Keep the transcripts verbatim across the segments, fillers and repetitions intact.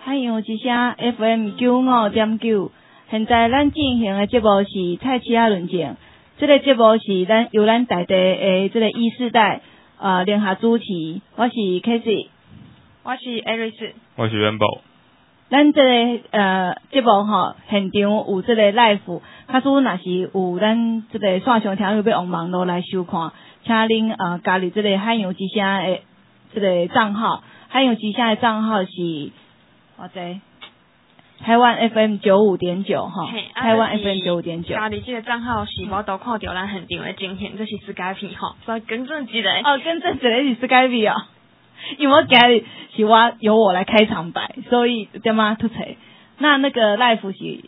海洋之声 F M 九五点九，现在咱进行的节目是蔡奇亚论证。这个节目是咱由咱在地的这个一世代呃联合主持，我是 Casey， 我是 Aris， 我是 Rainbow。 咱这个呃节目吼，现场有这个 live， 假使若是有咱这个线上听友要用网络来收看，请恁呃加入这个海洋之声的这个账号，海洋之声的账号是。我知，台湾 F M 九五点九哈，台湾 F M 九五点九。 家里这个账号是我都看到咱现场的情形，这是 Skype 哈，所以更正一下。 哦，更正一下是 Skype 哦，因为我今日是我由我来开场白，所以点嘛突锤。那那个 live 是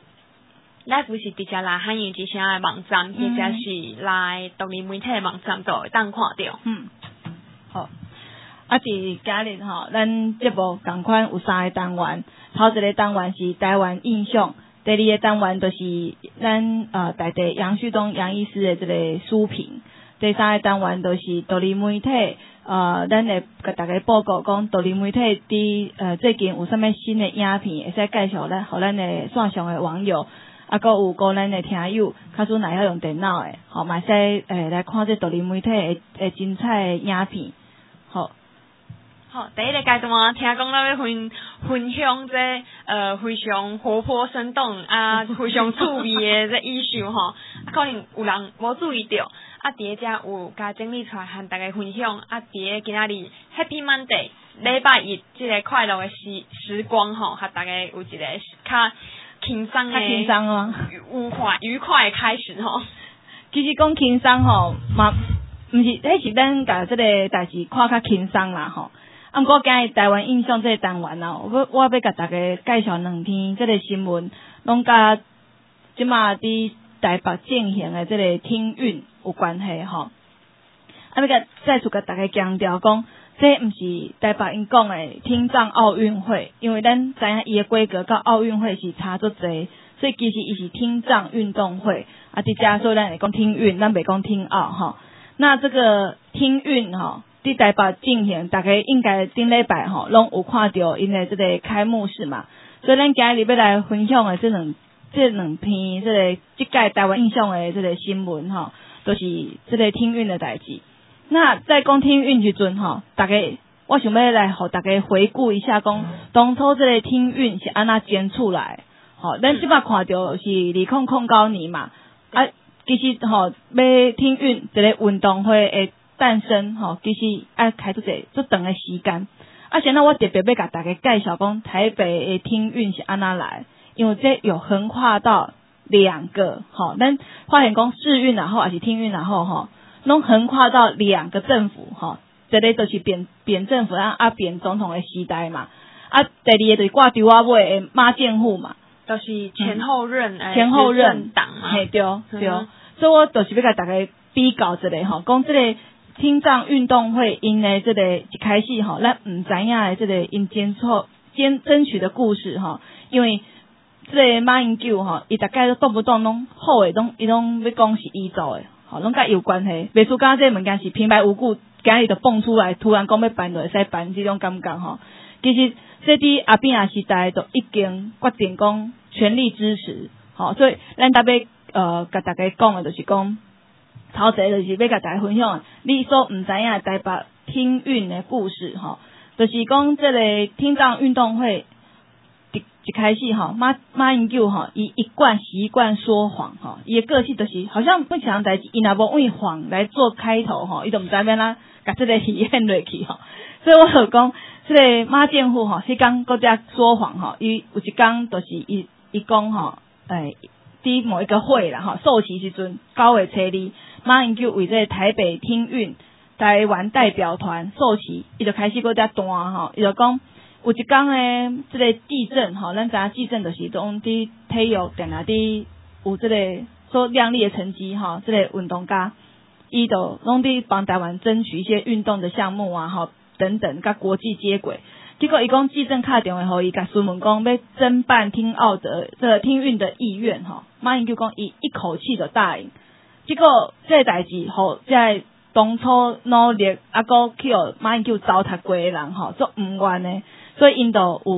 live 是直接来海洋之声的网站，或者是来独立媒体的网站都会当看到。 嗯，好。啊，伫今日吼，咱节目共款有三个单元，头一个单元是台湾印象，第二个单元就是咱呃在地杨旭东杨医师的这个书评，第三个单元就是独立媒体，呃，咱会甲大家报告讲独立媒体伫呃最近有啥物新的影片，会使介绍咱，互咱的线上的网友，啊，佮有个咱的听友，假使若晓用电脑的，吼，嘛使诶来看这独立媒体的诶精彩的影片，好。 好，第一个阶段听讲咱要分分享这呃非常活泼生动啊，非常趣味的这艺术吼，可能有人无注意到，啊，伫个遮有甲整理出来和大家分享，啊，伫个今仔日 Happy Monday 礼拜一这个快乐的时时光吼，和大家有一个较轻松的、 轻松哦， 愉快愉快的开始吼。 其实讲轻松吼，嘛，毋是，迄是咱甲这个代志看较轻松啦吼。啊，毋过今日台湾印象这个单元啊，我我要甲大家介绍两篇这个新闻，拢甲即马伫台北进行的这个听运有关系吼。啊，要甲再次甲大家强调讲，这毋是台北因讲的听障奥运会，因为咱知影伊的规格甲奥运会是差足侪，所以其实伊是听障运动会。啊，伫遮所以咱会讲听运，咱袂讲听奥吼。那这个听运吼。伫台北进行，大家应该顶礼拜吼，拢有看到因的这个开幕式嘛。所以咱今日要来分享的这两这两篇这个即届台湾印象的这个新闻吼，都、就是这个听运的代志。那在讲听运时阵吼，大家我想要来互大家回顾一下，讲当初这个听运是安怎建出来。吼，咱即摆看到是二零零九年嘛，啊，其实吼要听运这个运动会诶。诞生吼，其实爱开出者足长的时间。啊，现在我特别要甲大家介绍讲台北的听运是安怎来，因为这有横跨到两个吼，咱发现讲市运然后还是听运然后吼，拢横跨到两个政府吼，这个就是扁扁政府啊啊扁总统的时代嘛。啊，第二个就是挂丢啊尾的马建户嘛， 就是前后任诶、嗯、 前后任党嘛， 嘿对对、嗯，所以我就是要甲大家比较一下吼，讲这个。听障运动会因的这个一开始吼，咱唔知影的这个因争取争争取的故事吼，因为这个马英九吼，伊大概都动不动拢好诶，拢伊拢要讲是伊做诶，吼，拢甲伊有关系。袂输讲这物件是平白无故，今日就蹦出来，突然讲要办就会使办，这种感觉吼。其实这伫阿扁仔时代都已经决定讲全力支持，吼，所以咱特别呃甲大家讲诶，就是讲。头一个就是要甲大家分享，你所毋知影台北听运的故事吼，就是讲这个听障运动会一一开始吼，马马英九吼，伊一贯习惯说谎吼，伊的个性就是好像不想代志，伊若无用谎来做开头吼，伊就毋知要哪甲这个体验落去吼，所以我就讲，这个马建户吼，迄工搁只说谎吼，伊有一工就是伊伊讲吼，诶。伫某一个会啦，吼，授旗时阵九月初二，马英九为这个台北听运台湾代表团授旗，伊就开始搁只弹吼，伊就讲有一工诶，这个记政吼，咱知影记政就是拢伫体育定定伫有这个所亮丽的成绩吼，这个运动家，伊就拢伫帮台湾争取一些运动的项目啊，吼等等，甲国际接轨。结果伊讲记政敲电话互伊，甲询问讲要侦办听奥的这个听运的意愿吼，马英九讲伊一口气就答应。结果这个代志吼，在当初努力啊，搁去互马英九糟蹋过的人吼，做毋愿的，所以因都有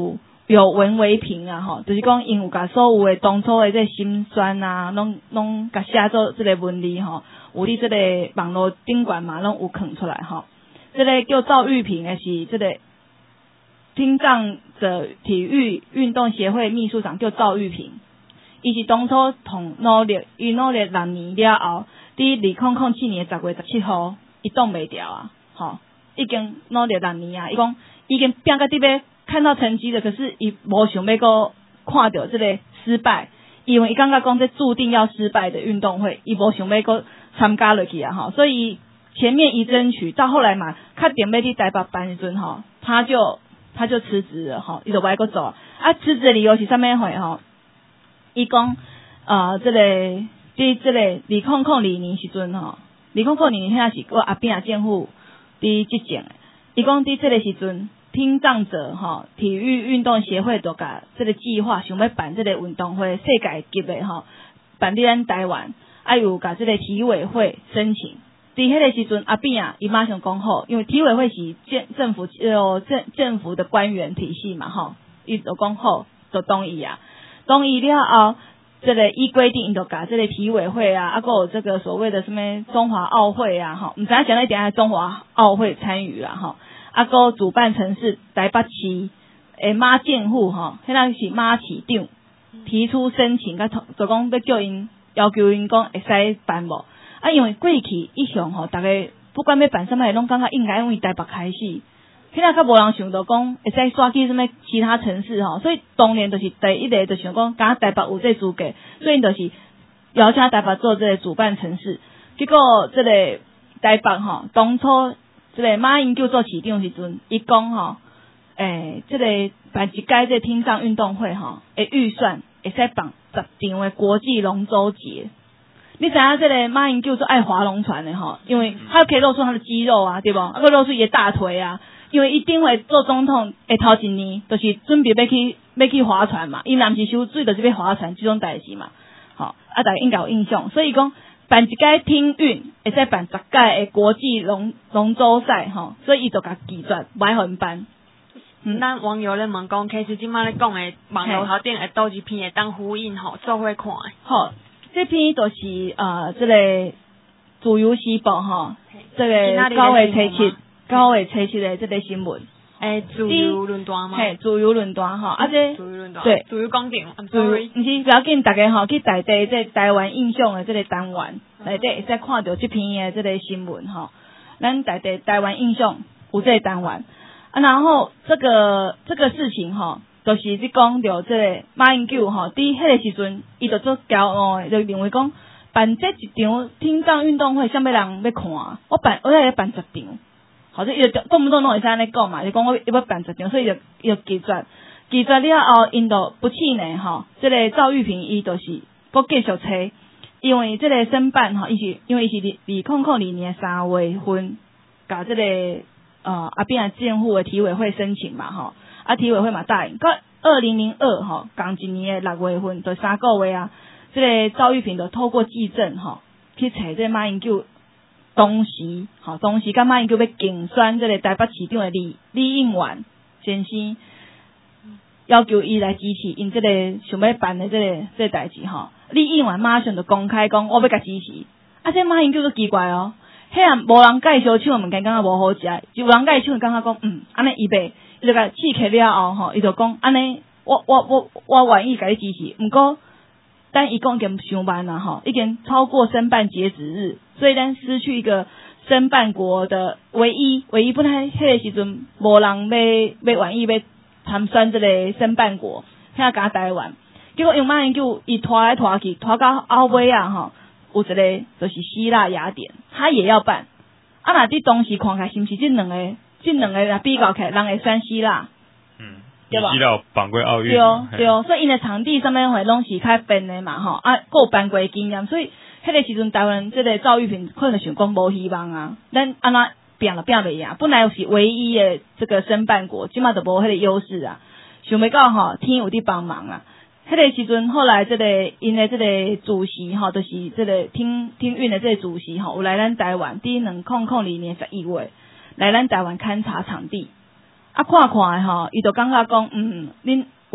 有文为凭啊，吼，就是讲因有甲所有诶当初诶这心酸啊，拢拢甲写做即个文字吼，有伫即个网络顶悬嘛，拢有囥出来吼。即、这个叫赵玉平诶是即个听障者体育运动协会秘书长叫赵玉平，伊是当初同努力，伊努力六年了后，伫二零零七年十月十七號，伊挡袂掉啊，吼，已經努力六年啊，伊講已經拼到啲要看到成績了，可是伊無想要個看到這個失敗，因為伊感覺講這注定要失敗的運動會，伊無想要個參加落去啊，吼，所以前面一爭取到後來嘛，確定要去台北辦時陣吼，他就他就辭職了吼，伊就袂個走啊，辭職的理由是啥物貨吼？伊講呃，這個佇這個二零零二年時陣吼，二零零二年遐是我阿扁政府佇執政的，伊講佇這個時陣。聽障者吼，體育運動協會就甲這個計劃想要辦這個運動會世界級的吼，辦佇咱台灣，啊有甲這個體委會申請。佇迄個時陣，阿扁啊，伊馬上講好，因為體委會是政政府呃政政府的官員體系嘛吼，伊就講好，就同意啊。同意了後，這個依規定，伊就甲這個體委會啊，啊，還有這個所謂的什麼中華奧會啊，吼，毋知影想咧點中華奧會參與啦，吼。啊，個主辦城市台北市誒馬建戶吼，迄個是馬市長提出申請，甲就講要叫因要求因講會使辦無？啊，因為過去一向吼，大家不管要辦啥物，攏感覺應該用台北開始，迄個較無人想到講會使刷去什麼其他城市吼，所以當年就是第一個就想講，敢台北有這資格，所以就是邀請台北做這個主辦城市，結果這個台北吼當初。這個馬英九做市長時陣，伊講吼，誒，這個辦一屆這聽障運動會吼，誒預算會使辦十場的國際龍舟節。你知影這個馬英九做愛划龍船的吼，因為他可以露出他的肌肉啊，對不？啊，佮露出伊的大腿啊，因為一定會做總統誒頭一年，就是準備要去要去划船嘛，伊若毋是收水，就是要划船這種代志嘛，吼，啊，大家應該有印象，所以講。辦一屆聽運，會使辦十屆誒國際龍龍舟賽吼，所以伊就甲拒絕，袂互因辦。 嗯，咱網友咧問講，其實即馬咧講誒網絡頭頂誒倒一篇會當呼應吼，做伙看誒。 好，這篇就是呃，這個自由時報吼，這個九月初七，九月初七誒這個新聞。 誒，自由論壇嗎？ 嘿，自由論壇吼，啊這， 自由論壇， 對， 自由講電， 自由，毋是不要緊，大家吼去內地這台灣印象的這個單元，內底會使看到這篇的這個新聞吼，咱內地台灣印象有這個單元，啊，然後這個這個事情吼，就是你講到這個馬英九吼，佇迄個時陣，伊就做驕傲的，就認為講辦這一場聽障運動會，啥物人要看？我辦，我要辦十場。好，就伊就動不動攏會使安尼講嘛，就講我要辦十場，所以就伊就拒絕，拒絕了後，因就不氣餒吼。這個趙玉平伊就是佫繼續找，因為這個申辦吼，伊是因為伊是二零零二年三月份，甲這個呃阿扁政府的體委會申請嘛吼，啊體委會嘛答應，到二零零二吼，共一年的六月份，就三個月啊，這個趙玉平就透過記證吼，去找這個馬英九。當時，吼，當時，甲馬英九要競選這個台北市長的李李應元先生，要求伊來支持，因這個想要辦的這個這個代志，吼，李應元馬上就公開講，我要甲支持。啊，這馬英九都奇怪哦，迄人無人介紹唱物件，感覺無好食，就有人介紹，感覺講，嗯，安尼伊袂，伊就甲刺客了後，吼，伊就講，安尼，我我我我願意甲你支持，毋過。但伊講已經上班了哈，已經超過申辦截止日，所以咱失去一個申辦國的唯一唯一，本來迄個時陣無人要要願意要參選這個申辦國，遐甲台灣，結果用馬英九伊拖來拖去，拖到後尾啊吼，有一個就是希臘雅典，他也要辦，啊那佇當時看起來是毋是這兩個這兩個來比較起來，人會選希臘？ 嗯。 對吧？ 希臘辦過奧運， 對哦，對哦，所以因的場地上面會攏是較便的嘛，吼，啊，夠辦過經驗，所以迄個時陣台灣這個趙玉平可能想講無希望啊，咱安怎拼了拼袂贏，本來是唯一的這個申辦國，即馬就無迄個優勢啊，想袂到吼，天有佇幫忙啊，迄個時陣後來這個因的這個主席吼，就是這個聽聽運的這個主席吼，有來咱台灣，佇兩零零二年十一月來咱台灣勘察場地。啊，看看誒吼，伊就感覺講，嗯，恁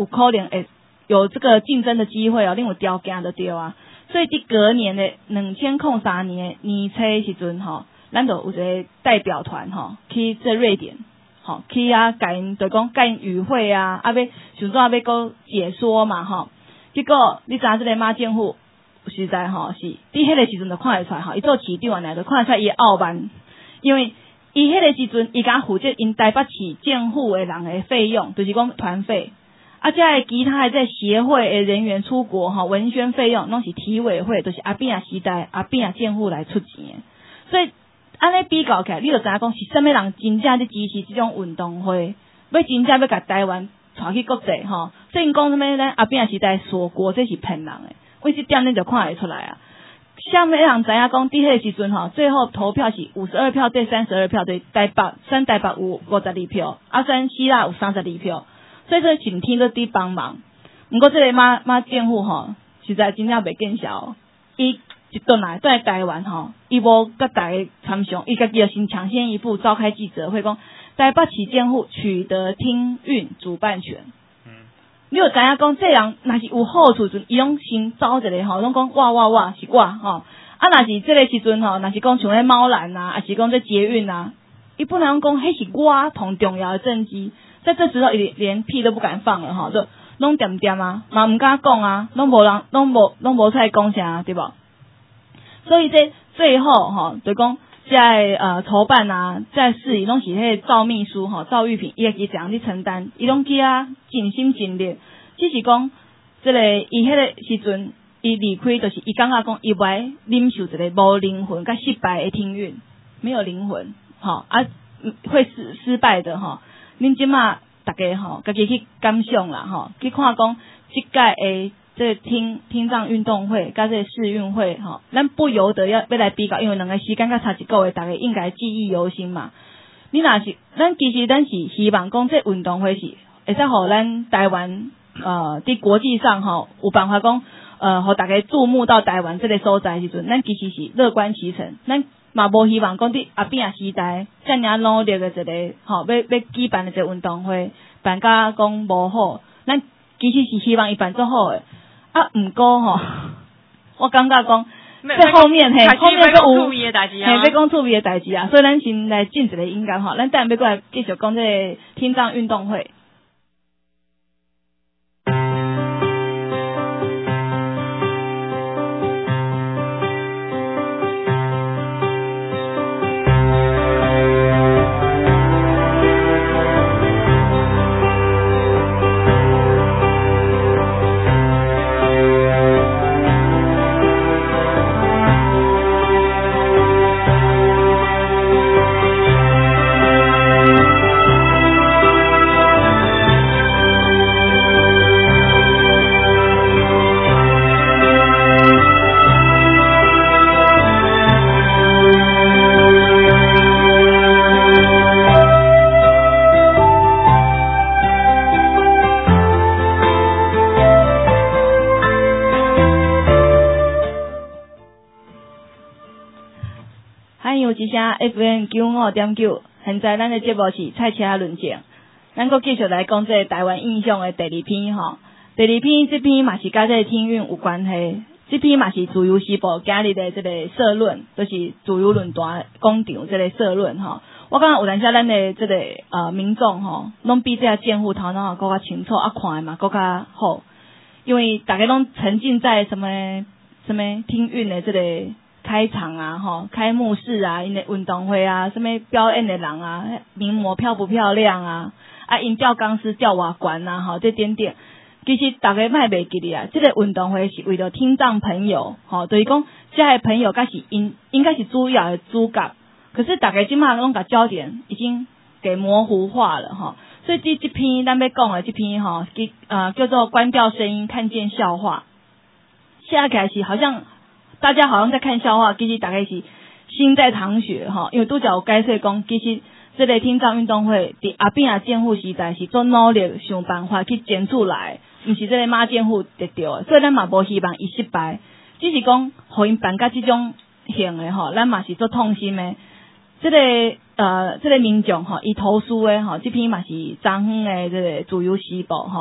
有可能会有这个竞争的机会哦，恁有条件就对啊。所以伫隔年的两千零三年的年初时阵吼，咱就有一个代表团吼去这瑞典，吼去啊，甲因就讲甲因与会啊，啊要想说啊要搁解说嘛吼。结果你知影这个马建富实在吼是伫迄个时阵就看会出来吼，伊做市长来就看会出来伊的傲慢，因为伊迄个时阵伊敢负责因台北市政府的人的费用，就是讲团费。啊，这个其他的这协会的人员出国哈，文宣费用拢是体委会，就是阿扁时代阿扁建户来出钱的。所以安尼比较起来，你就知影讲是啥物人真正在支持这种运动会，要真正要甲台湾带去国际吼。所以讲啥物咱阿扁时代锁国，这是骗人的。为这点你就看会出来啊。啥物人知影讲伫迄个时阵吼，最后投票是五十二票对三十二票，对台北选台北有五十二票，啊选希腊有三十二票。所以说，请听都伫帮忙。不过，这个马马建户吼，实在真正袂见效。伊一顿来在台湾吼，伊无甲大家参详，伊家己就先抢先一步召开记者会，讲台北市政府取得听运主办权。嗯，你有知影讲这人若是有好处阵，伊拢先找一个吼，拢讲哇哇哇是我吼。啊，若是这个时阵吼，若是讲像咧猫缆啊，还是讲这捷运啊，伊不能讲迄是我同重要的政绩。在这时候，伊连屁都不敢放了哈，就拢点点啊，嘛唔敢讲啊，拢无人，拢无拢无出来讲啥，对不？所以这最后哈，就讲在呃筹办啊，在事宜拢是迄个赵秘书哈，赵玉平伊会去怎样去承担，伊拢去啊尽心尽力，只是讲这个伊迄个时阵，伊离开就是伊感觉讲伊袂忍受一个无灵魂、甲失败的听运，没有灵魂，哈啊会失失败的哈。恁即马大家吼，家己去感想啦吼，去看讲即届诶，这听听障运动会甲这世运会吼，咱不由得要要来比较，因为两个时间甲差一个月，大家应该记忆犹新嘛。你若是咱其实咱是希望讲这运动会是会使互咱台湾呃伫国际上吼有办法讲呃互大家注目到台湾这个所在时阵，咱其实是乐观其成，咱。嘛无希望讲伫阿扁时代遮尔努力的一个吼，要要举办的一个运动会办甲讲无好，咱其实是希望伊办做好诶。啊，毋过吼，我感觉讲这后面嘿，后面个有嘿要讲趣味的代志啊，所以咱先来进一个音乐吼，咱等下要过来继续讲这个听障运动会。F M 九五点九，现在咱的节目是赛车论证，咱阁继续来讲这台湾印象的第二篇吼。第二篇这篇嘛是甲这听运有关系，这篇嘛是自由时报今日的这个社论，就是自由论坛广场这个社论吼。我感觉有阵时咱的这个呃民众吼，拢比这个建户头脑更加清楚，啊看嘛更加好，因为大家拢沉浸在什么什么听运的这个。开场啊，吼，开幕式啊，因的运动会啊，什么表演的人啊，名模漂不漂亮啊，啊，因吊钢丝吊瓦管啊，吼，这点点，其实大家卖袂记哩啊，这个运动会是为了听障朋友，吼，就是讲这些朋友该是应应该是主要的主角，可是大家即马拢把焦点已经给模糊化了，吼，所以这这篇咱要讲的这篇吼，呃叫做关掉声音，看见笑话，现在开始好像。大家好像在看笑话，其实大概是心在淌血哈，因为拄则有解说讲，其实这个听障运动会伫阿扁啊监护时代是做努力想办法去争出来，毋是这个马监护得到的，所以咱嘛无希望伊失败，只是讲互因办甲这种型的吼，咱嘛是做痛心的。这个呃，这个民众吼，伊投诉的吼，这篇嘛是昨昏的这个自由时报吼，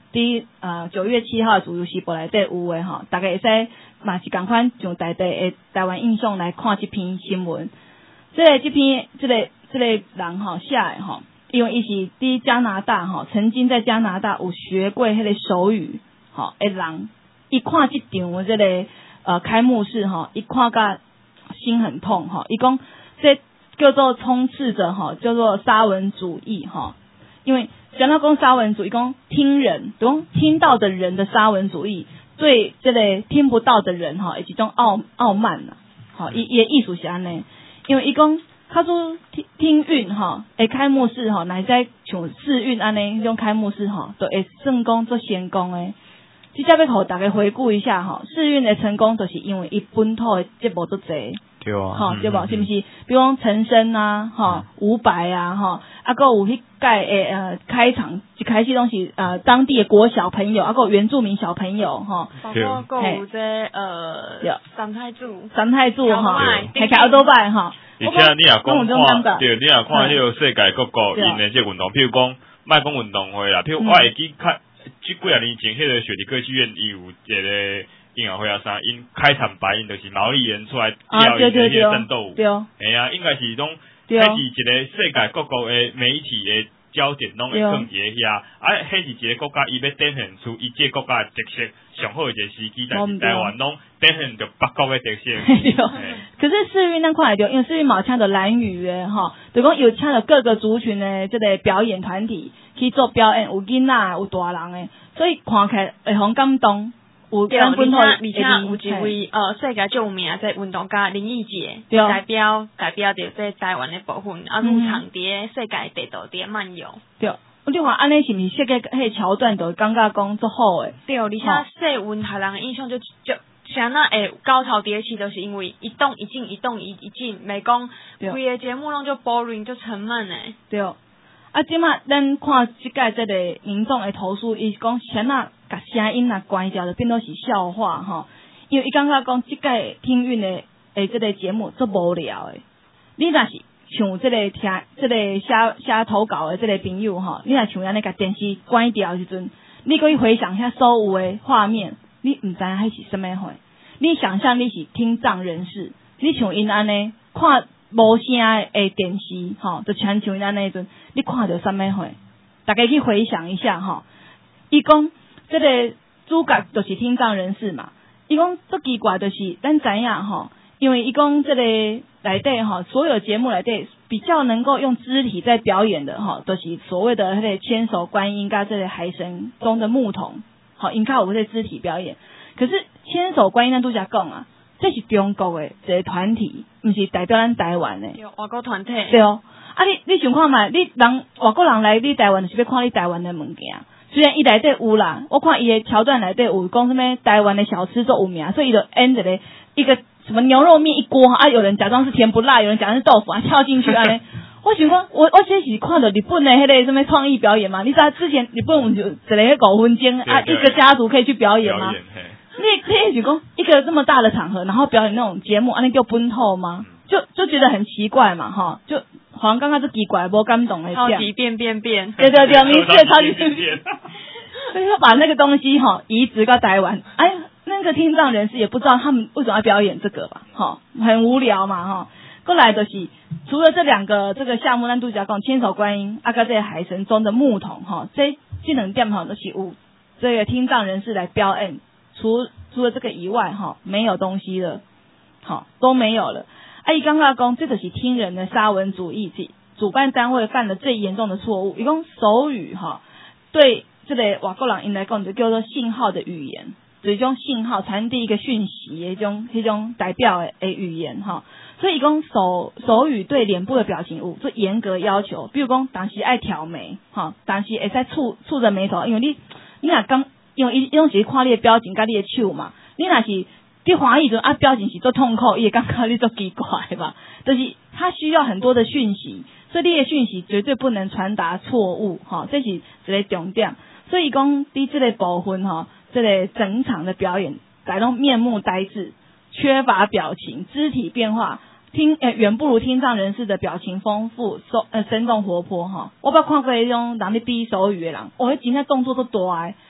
伫呃九月七号自由时报内底有诶吼，大家会使嘛是共款从台地诶台湾印象来看这篇新闻。这个这篇这个这个人吼写诶吼，因为伊是伫加拿大吼，曾经在加拿大有学过迄个手语吼诶人，伊看即场这个呃开幕式吼，伊看甲心很痛吼，伊讲这叫做充斥着吼叫做沙文主义吼，因为讲到讲沙文主义，讲听人，讲听到的人的沙文主义，对这个听不到的人哈，一种傲傲慢呐，好，伊伊意思是安尼，因为伊讲他说听听运哈，诶开幕式哈，乃在像世运安尼迄种开幕式哈，都会成功做成功诶。即只要互大家回顾一下哈，世运的成功就是因为伊本土的节目都侪。 对啊， 吼、对无？是毋是？比如讲陈升啊，吼、伍佰啊，吼，啊，个有迄届诶呃开场一开始拢是呃当地的国小朋友，啊，个原住民小朋友，吼， 包括个有这呃三太子， 三太子吼， 还开奥多拜吼。 而且你也讲看，对，你也看迄个世界各国因的这运动，譬如讲，莫讲运动会啦，譬如我会记看，即几啊年前迄个雪梨歌剧院伊有一个。音乐会啊啥，因开场白因就是毛利人出来跳因的迄个战斗舞，哎呀，应该是拢，迄是一个世界各国的媒体的焦点拢会放伫遐，啊，迄是一个国家伊要展现出伊这国家的特色上好的一个时机，但是台湾拢展现着北国的特色。 可是世运咱看来着，因为世运嘛请着兰屿的吼，就讲有请着各个族群的这个表演团体去做表演，有囡仔有大人的，所以看起来会很感动。有咱本土， 而且有一位呃世界最有名的运动家林义杰，代表代表着这台湾的部分，啊入场伫世界地图伫漫游。 对，我就话安尼是毋是世界迄桥段都感觉讲足好诶？ 对，而且细运台人的印象就就像那诶高潮迭起，都是因为一动一静，一动一一静，袂讲规个节目拢就 boring 就沉闷诶。 对。啊，即马咱看即届即个民众的投诉，伊讲先啊，甲声音啊关掉，就变做是笑话吼。因为伊感觉讲即届听运的诶，即个节目足无聊诶。你若是像即个听即个写写投稿的即个朋友吼，你若像安尼甲电视关掉时阵，你可以回想一下所有的画面，你毋知迄是什么货。你想象你是听障人士，你像因安尼看。无声诶电视吼，就全像咱那阵，你看到什么货？大家去回想一下吼。伊讲，这个主角就是听障人士嘛。伊讲最奇怪就是咱知影吼，因为伊讲这个内底吼，所有节目内底比较能够用肢体在表演的吼，都、就是所谓的迄个千手观音甲这个海神中的牧童，吼，因较有这肢体表演。可是千手观音咱拄则讲啊。这是中国的一个团体，毋是代表咱台湾的。 对，外国团体。 对哦，啊你你想看嘛？你人外国人来你台湾，就是要看你台湾的物件。虽然伊内底有啦，我看伊的桥段内底有讲什么台湾的小吃做有名，所以伊就 end 一个一个什么牛肉面一锅啊，有人假装是甜不辣，有人假装是豆腐啊，跳进去安尼。我想讲，我我这是看到日本的迄个什么创意表演嘛？你知道之前日本就一个五分钟啊，一个家族可以去表演吗？你你是讲一个这么大的场合，然后表演那种节目，安尼叫本土吗？就就觉得很奇怪嘛，哈，就好像刚刚是奇怪，无感动的这样。 超级变变变， 对对对，明确超级变变。所以说把那个东西哈移植到台湾，哎，那个听障人士也不知道他们为什么要表演这个吧，哈，很无聊嘛，哈。过来的是除了这两个这个项目，咱拄则讲千手观音，啊，甲这个海神中的牧童，哈，这这两点哈都是有这个听障人士来表演。除除了这个以外，哈，没有东西了，好都没有了。啊，伊刚刚讲，这就是听人的沙文主义，主办单位犯了最严重的错误。伊讲手语哈，对这个外国人因来讲就叫做信号的语言，就是种信号传递一个讯息的迄种迄种代表的诶语言哈。所以伊讲手手语对脸部的表情有做严格要求，比如讲当时爱挑眉，哈，当时会使蹙蹙着眉头，因为你你若刚。因为伊伊拢是看你的表情甲你的手嘛，你若是伫欢喜时啊表情是做痛苦，伊会感觉你做奇怪吧？就是他需要很多的讯息，所以你的讯息绝对不能传达错误，哈，这是一个重点。所以讲伫这个部分哈，这个整场的表演，改拢面目呆滞，缺乏表情，肢体变化，听呃远不如听障人士的表情丰富，生呃生动活泼哈。我捌看过迄种人咧比手语的人，哦，迄真正动作都大诶。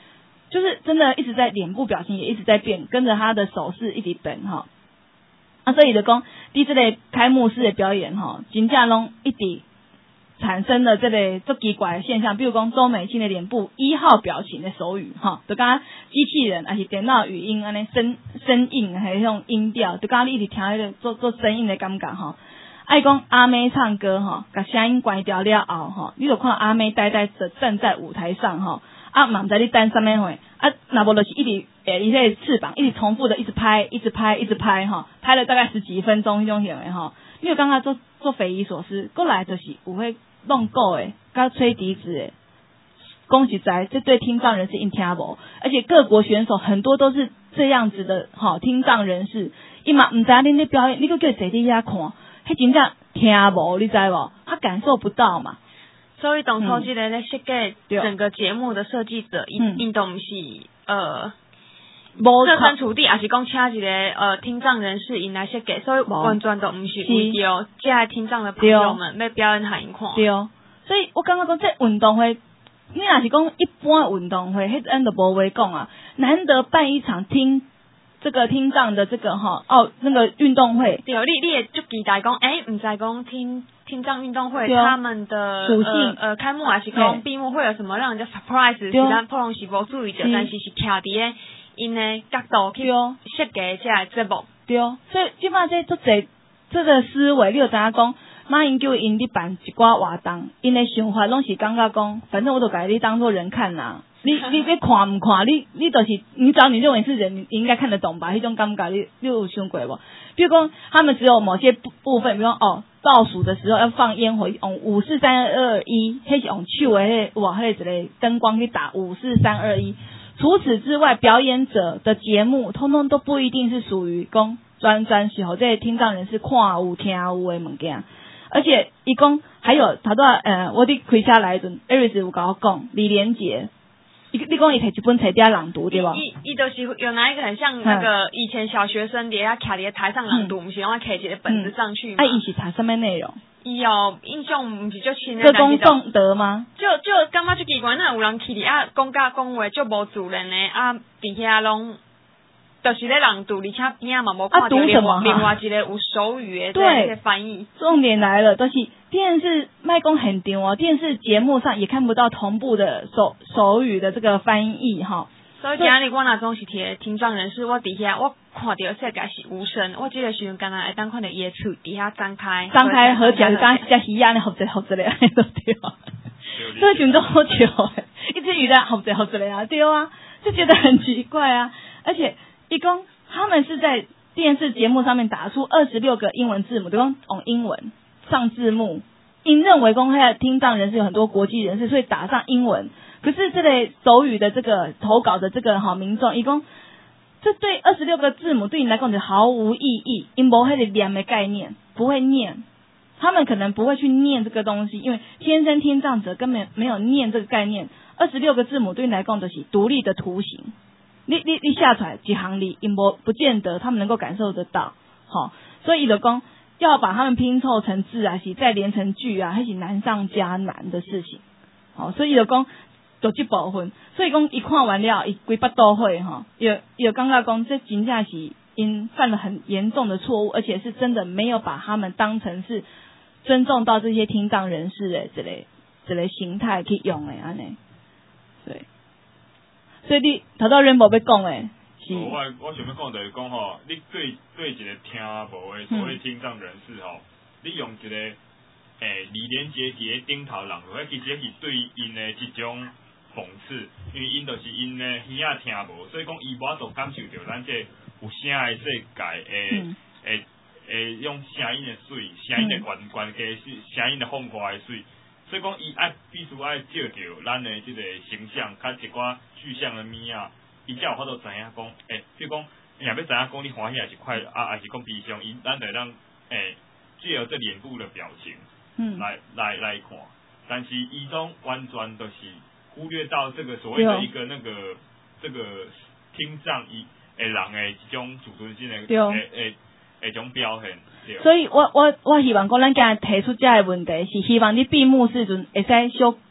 就是真的一直在脸部表情也一直在变，跟着他的手势一直变哈。啊，所以就讲，伫这个开幕式的表演哈，真正拢一直产生了这个足奇怪的现象，比如讲周美青的脸部一号表情的手语哈，就刚机器人还是电脑语音安尼声声音还是种音调，就刚你一直听迄个做做声音的感觉哈。爱讲阿妹唱歌哈，把声音关掉了后哈，你就看阿妹呆呆的站在舞台上哈，啊，嘛不知你等什么会，啊，那无就是一直诶，一个翅膀一直重复的一直拍，一直拍，一直拍哈，拍了大概十几分钟迄种样的哈。你有刚刚做做匪夷所思，过来就是有会弄够诶，甲吹笛子诶，恭喜在这对听障人士因听无，而且各国选手很多都是这样子的哈，听障人士，伊嘛唔知恁咧表演，你个叫坐伫遐看，迄真正听无，你知无？他感受不到嘛。 所以当初这个咧设计整个节目的设计者，因因都毋是呃。设身处地，也是讲请一个呃听障人士因来设计，所以完全都毋是为着这些听障的朋友们要表演给因看。 对，所以我感觉讲这运动会，你若是讲一般运动会，迄阵都无话讲啊。难得办一场听这个听障的这个哈哦那个运动会， 对，你你也就期待讲，诶，毋知讲听听障运动会他们的属性呃呃开幕还是讲闭幕会有什么让人家 surprise， 是咱普通是无注意着，但是是徛伫诶。因的角度去设计这个节目， 对，所以基本上这做这这个思维，你有知影讲，马英九因伫办一寡活动，因的想法拢是感觉讲，反正我都把你当做人看啦，你你你看唔看？你你就是你只要你认为是人，你应该看得懂吧？迄种感觉你你有想过无？比如讲，他们只有某些部部分，比如说哦，倒数的时候要放烟火，用五四三二一，迄是用手的迄哇，迄一个灯光去打五四三二一。除此之外，表演者的节目通通都不一定是属于讲专专是互这听障人士看有听有的物件，而且伊讲还有头拄呃，我伫开车来阵 ，Aris 有甲我讲李连杰，你你讲伊摕一本册底下朗读对吧？ 伊伊就是有拿一个很像那个以前小学生伫遐徛伫台上朗读，毋、嗯、是用啊摕一个本子上去嘛？ 啊，伊是查什么内容？ 伊有印象毋是足深的， 歌功颂德吗？ 就就感觉足奇怪，那有人去哩啊讲甲讲话足无自然的啊，伫遐拢就是咧朗读，而且边啊嘛无看到另外另外一个有手语的这些翻译。 重点来了，就是电视卖讲很丢哦，电视节目上也看不到同步的手手语的这个翻译哈。 所以今日我若总是摕听障人士，我伫遐我看到世界是无声，我即个时阵敢若会当看到伊的喙伫遐张开， 张开合起来，刚才是一样的合着合着咧，都对啊。这群都好久诶，一只鱼在合着合着咧啊，对啊，就觉得很奇怪啊。而且一共他们是在电视节目上面打出二十六个英文字母，对讲用英文上字幕，因认为公开的听障人士有很多国际人士，所以打上英文。可是这类手语的这个投稿的这个好民众，一共这对二十六个字母对你来讲就毫无意义，因无迄个念的概念，不会念，他们可能不会去念这个东西，因为天生听障者根本没有念这个概念。二十六个字母对你来讲就是独立的图形，你你你下出来几行里，因无不见得他们能够感受得到，好，所以就讲要把他们拼凑成字啊，是再连成句啊，还是难上加难的事情，好，所以就讲。就这部分，所以讲一看完了，伊规巴都会哈，有有感觉讲这真正是因犯了很严重的错误，而且是真的没有把他们当成是尊重到这些听障人士的这类这类形态去用的安尼，对，所以你头到人无要讲的，是。 我我想要讲就是讲吼，你对对一个听无的所谓听障人士吼，嗯、你用一个诶李连杰伫咧顶头人，迄其实是对因的一种。讽刺，因为因就是因呢耳仔听无，所以讲伊无法度感受到咱这有声的世界诶诶诶用声音的水，声音的关关系是声音的放化的水，所以讲伊爱必须爱照着咱的这个形象，较一寡具象的物啊，伊才有法度知影讲，诶，比如讲，你若要知影讲你欢喜还是快乐啊，还是讲悲伤，伊咱得让诶借由这脸部的表情，嗯，来来来看，但是伊种完全都是。忽略到这个所谓的一个那个这个听障一诶人诶一种主尊性的诶诶诶种表现。所以我我我希望讲咱今日提出这个问题，是希望你闭幕时阵会使小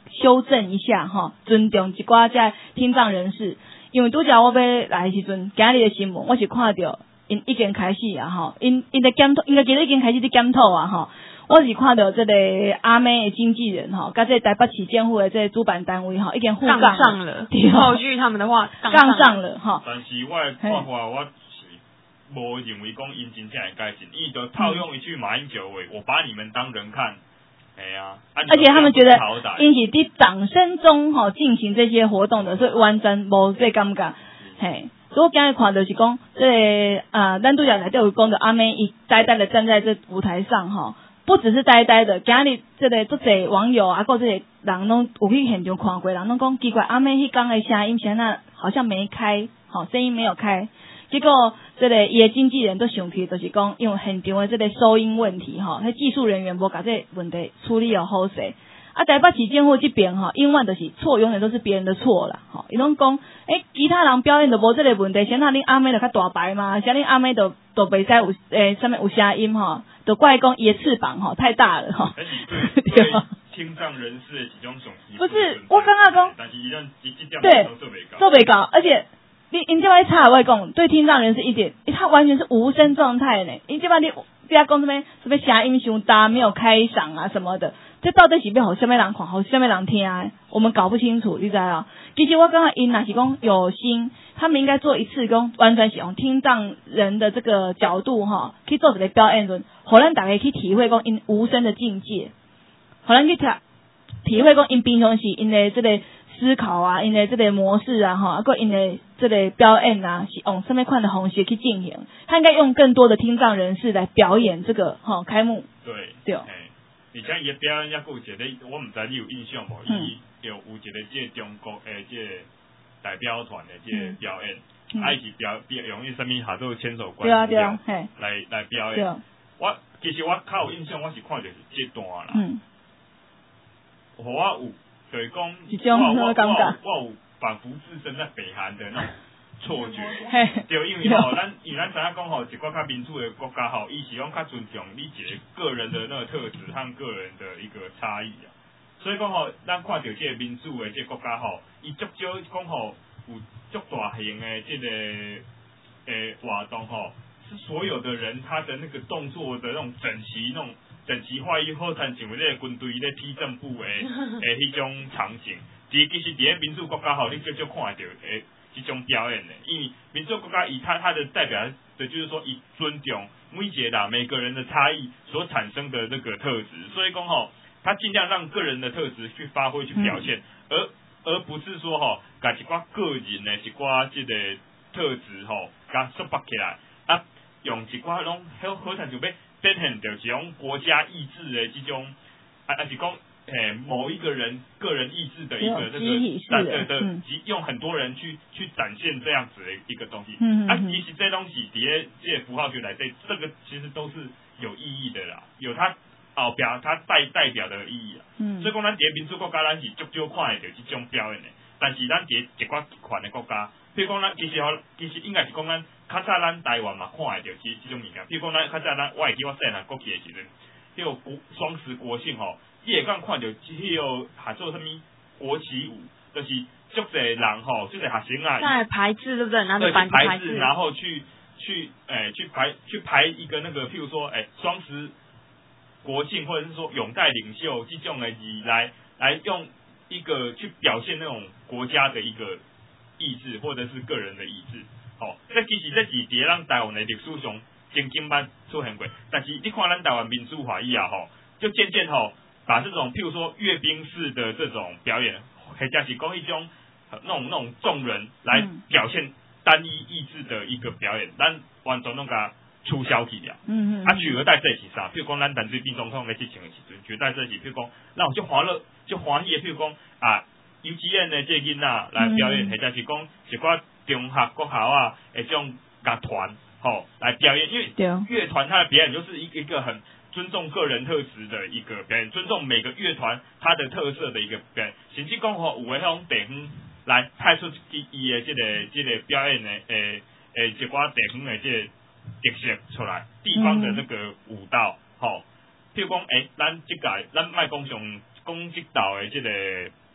修正一下哈，尊重一寡遮听障人士。因为拄则我要来的时阵，今日的新闻我是看到因已经开始啊吼，因因在检讨，应该其实已经开始在检讨啊吼。我是看到这个阿妹的经纪人吼，甲这台北市政府的这主办单位吼，已经互杠上了。后句他们的话杠上了哈。 但是我的看法，我是无认为讲因真正会改进，伊就套用一句马英九话，我把你们当人看。哎呀， 而且他们觉得因是伫掌声中吼进行这些活动的，所以完全无这感觉。嘿，所以我今日看到是讲，这个啊，咱拄则内底有讲到阿妹伊呆呆的站在这舞台上吼，不只是呆呆的，今日这个足侪网友啊，个这个人拢有去现场看过，人拢讲奇怪，阿妹迄刚的声音现在好像没开，好声音没有开。结果，这个伊的经纪人都想起，就是讲，因为现场的这个收音问题，吼，迄技术人员无把这问题处理好好势。啊，台北市政府这边吼，永远就是错，永远都是别人的错啦，吼。伊拢讲，诶，其他人表演都无这个问题，先那恁阿妹就较大牌嘛，像恁阿妹都都袂使有诶，上面有声音吼，都怪讲伊的翅膀吼太大了吼。 对，听障人士的一种上不是，我刚刚讲， 但是伊种一一点对做袂到， 做袂到，而且。你因这摆差我讲，对听障人士一点，他完全是无声状态呢。因这摆你不要讲什么什么声音凶大，没有开嗓啊什么的，这到底是要互什么人看，互什么人听啊？我们搞不清楚，你知道？其实我刚刚因若是讲有心，他们应该做一次讲完全是用听障人的这个角度哈，去做一个表演阵，互咱大家去体会讲因无声的境界，互咱去体体会讲因平常时因的这个。思考啊，因的这个模式啊，哈，个因的这个表演啊，是用什么款的方式去进行？他应该用更多的听障人士来表演这个哈开幕。 对， 对。 而且伊的表演也有一个，我唔知你有印象无？伊有有一个即中国诶即代表团的即表演， 嗯、 啊，伊是表表用伊什么下做牵手观对啊对啊， 来来表演。我其实我较有印象，我是看就是这段啦。嗯。互我有。就是讲，我我我我有仿佛置身在北韩的那种错觉，对，因为吼，咱因为咱知影讲吼，一个较民主的国家吼，伊是讲较尊重你一个个人的那个特质和个人的一个差异啊。所以讲吼，咱看到这个民主的这个国家吼，伊足少讲吼有足大型的这个诶活动吼，是所有的人他的那个动作的那种整齐那种。整齐划一，好像像咧军队咧批政府诶诶迄种场景，其其实伫咧民主国家吼，你就就看到诶即种表演咧，因为民主国家以他他的代表的就是说以尊重每一个人每个人的差异所产生的那个特质，所以讲吼，他尽量让个人的特质去发挥去表现，嗯、而而不是说吼，甲一寡个人的一寡即个特质吼，甲束缚起来啊，用一寡拢好好像就要。展现着这种国家意志的这种，啊啊是讲，诶某一个人个人意志的一个这个，对的，嗯、用很多人去去展现这样子的一个东西。嗯嗯啊，其实这东西底下这些符号学来这这个其实都是有意义的啦，有它后表它代代表的意义啊。嗯。所以讲咱伫民主国家咱是足少看得到这种表演的，但是咱伫一寡极权的国家，譬如讲咱其实吼，其实应该是讲咱。较早咱台湾嘛看会到即即种物件，譬如讲咱较早咱我会记我细汉国旗的时阵，迄个国双十国庆吼，你会敢看到迄个还做什么国旗舞，就是足侪人吼，足侪学生啊， 在排字对不对？拿着板子排字， 然后去去诶、欸、去排去排一个那个，譬如说诶双十国庆或者是说永代领袖这种的字来来用一个去表现那种国家的一个意志或者是个人的意志。哦，这其实这是伫咱台湾的历史上曾经捌出现过，但是你看咱台湾民主化以后吼，就渐渐吼把这种譬如说阅兵式的这种表演，或者是讲一种那种那种众人来表现单一意志的一个表演，咱完全拢甲取消去了。嗯嗯。啊，取而代之是啥？譬如讲咱陈水扁总统咧执政的时阵，取而代之是譬如讲，咱有足欢乐、足欢喜的，譬如讲啊，幼稚园的这囡仔来表演，或者是讲一寡。中学、国校啊，诶，这种乐团吼来表演，因为乐团它的表演就是一一个很尊重个人特质的一个表演，尊重每个乐团它的特色的一个表演。甚至讲吼，有诶迄种地方来派出伊伊诶这个这个表演的诶诶一寡地方的这个特色出来，地方的那个舞蹈吼，譬如讲诶，咱即届咱卖讲上讲即道的这个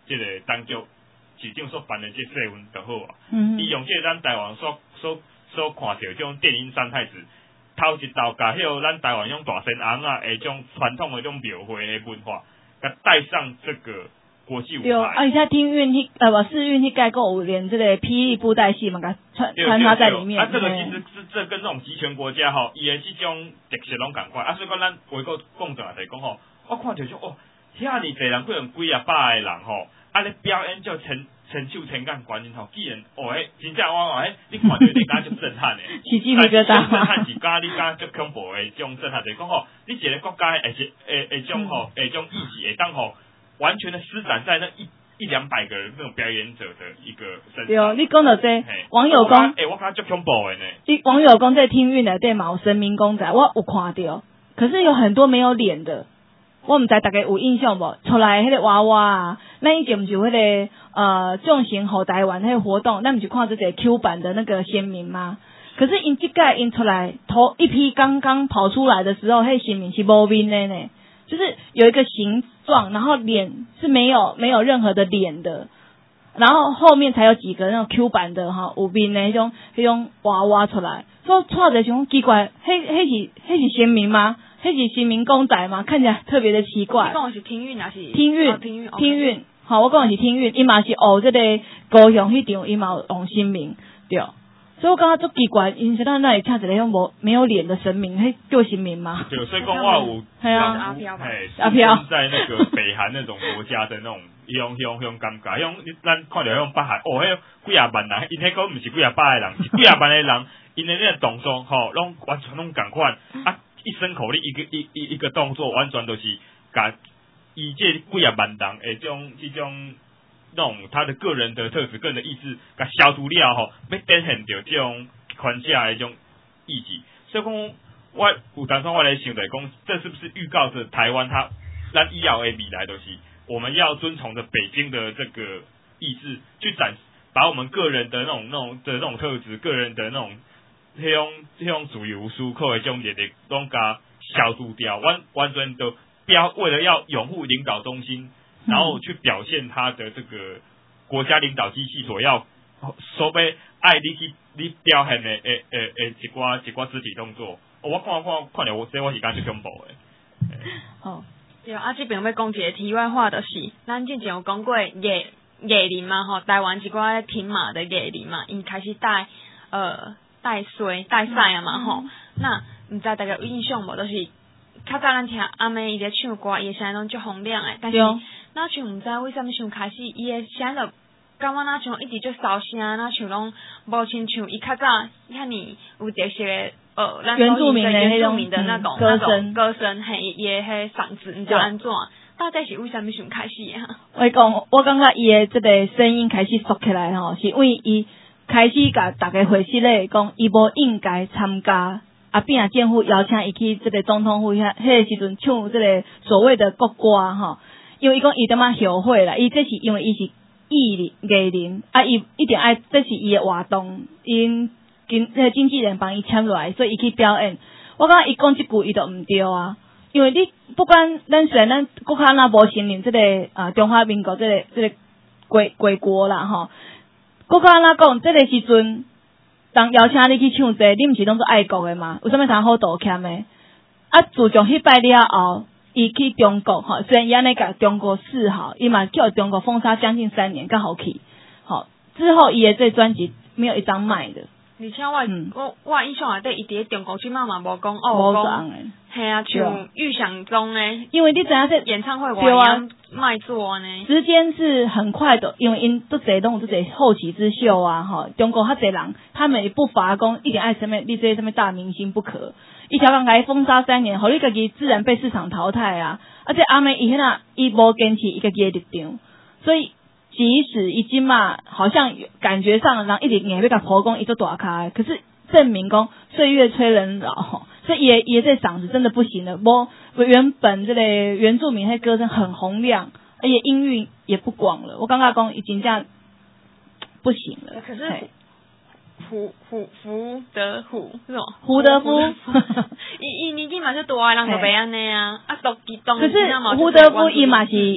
这个当局市长所办的这新闻就好啊。 嗯。 伊用这咱台湾所所所看到这种电音三太子，头一道甲迄个咱台湾种大神翁啊，诶种传统的种庙会的文化，甲带上这个国际舞台。 对，啊，而且听运迄呃不世运迄盖够连这个霹雳布袋戏嘛，甲穿穿插在里面。 啊，这个其实是这跟这种集权国家吼，伊的这种特色拢共款。啊，所以讲咱回过讲转来就是讲吼，我看着种哦，遐尼侪人，可能几啊百个人吼，啊咧表演就成成就情感观念吼，既然哦迄真正我话迄，你看着你感觉足震撼的。 起鸡皮疙瘩。 震撼是感你感足恐怖的这种震撼，就是讲吼，你一个国家诶是诶诶种吼诶种意志会当吼完全的施展在那一。一两百个人那种表演者的一个身上。 对，你讲到这，网友讲， 诶、欸，我感觉足恐怖的呢。 你网友讲在听运内底嘛有神明公仔，我有看到，可是有很多没有脸的，我唔知大家有印象无？出来迄个娃娃啊，那以前不是迄个呃众行后台湾迄个活动，那不是看这个 Q 版的那个先民吗？可是因这届因出来头一批刚刚跑出来的时候，迄先民是无面的呢。就是有一个形状，然后脸是没有没有任何的脸的，然后后面才有几个那种 Q 版的哈，有面的那种那种娃娃出来，所以错的种奇怪，黑黑是黑是先民吗？黑是先民公仔吗？看起来特别的奇怪。 你讲的是听运还是？ 听运， 哦、听运， 听运。好，我讲的是听运，伊嘛是学这个高雄迄场，伊嘛有用新名对。所以我感觉足奇怪，因是咱那里请一个种无没有脸的神明，迄叫神明吗？ 对，所以讲我有， 系啊， 阿飘吧， 阿飘在那个北韩那种国家的那种，迄种迄种迄种感觉，迄种咱看到迄种北韩，哦，迄几啊万人，因迄个毋是几啊百个人，是几啊万个人，因的那个动作吼，拢完全拢共款，啊，一身口令一个一一一个动作，完全都是甲以这几啊万人诶，这种这种。那种他的个人的特质、个人的意志，甲消除了吼，要展现着这种宽下的这种意志。所以讲，我有当初我来想的讲，这是不是预告着台湾它咱以后的未来都是我们要遵从着北京的这个意志去展，把我们个人的那种那种的那种特质、个人的那种迄种迄种自由思考的这种热力，拢甲消除掉，完完全都标为了要拥护领导中心。然后去表现他的这个国家领导机器所要所谓爱你去你表现的诶诶诶一寡一寡肢体动作，哦、我看看看了我这我是感觉恐怖的。 哦，对啊，这边要讲一个题外话，就是咱之前有讲过野野林嘛吼，台湾一寡挺马的野林嘛，因开始带呃带水带赛啊嘛吼、嗯，那唔知大家有印象无？就是较早咱听阿妹伊在唱歌，伊声拢足洪亮诶，但是。那像毋知为什么想开始，伊诶声就感觉那像一直就烧声，那像拢无亲像伊较早遐尼有特色诶，呃，咱原住民的原住民的那种、 嗯、歌声， 歌声嘿，伊诶迄嗓子，毋知安怎？到底是为什么想开始啊？ 我讲，我感觉伊诶这个声音开始缩起来吼，是因为伊开始甲大家回息咧，讲伊无应该参加。啊，变啊，政府邀请伊去这个总统府遐，迄个时阵唱这个所谓的国歌吼。因为伊讲伊点仔后悔啦，伊这是因为伊是艺人艺人，啊，伊一定爱这是伊的活动，因经那经纪人帮伊签落来，所以伊去表演。我感觉伊讲即句伊都毋对啊，因为你不管咱虽然咱国家若无承认这个啊中华民国这个这个国国国啦吼，国家若讲这个时阵，当邀请你去唱这个，你毋是拢做爱国的吗？有啥物通好道歉的？啊，自从迄摆了后。伊去中国吼，虽然伊安尼甲中国示好，伊嘛叫中国封杀将近三年，刚好去。好之后，伊的这专辑没有一张卖的。 而且我、嗯、我我印象内底，伊伫中国即马嘛无讲哦， 无讲诶， 系啊，像预想中诶， 因为你知影这演唱会完样卖座呢， 时间是很快的，因为因都侪拢都侪后起之秀啊，吼，中国较侪人，他们也不乏讲一点爱什么，你这什么大明星不可。一条杠来封杀三年，互你家己自然被市场淘汰啊！而且阿妹伊迄那伊无坚持伊家己的立场，所以即使伊今嘛好像感觉上人一直硬要甲破功伊做大咖，可是证明讲岁月催人老，所以伊伊这嗓子真的不行了。无原本这个原住民迄歌声很洪亮，而且音域也不广了。我刚刚讲已经这样不行了。 可是。胡胡胡德虎是种胡德夫， 伊伊年纪嘛是大，人就袂安尼啊，啊独激动。 可是胡德夫伊嘛是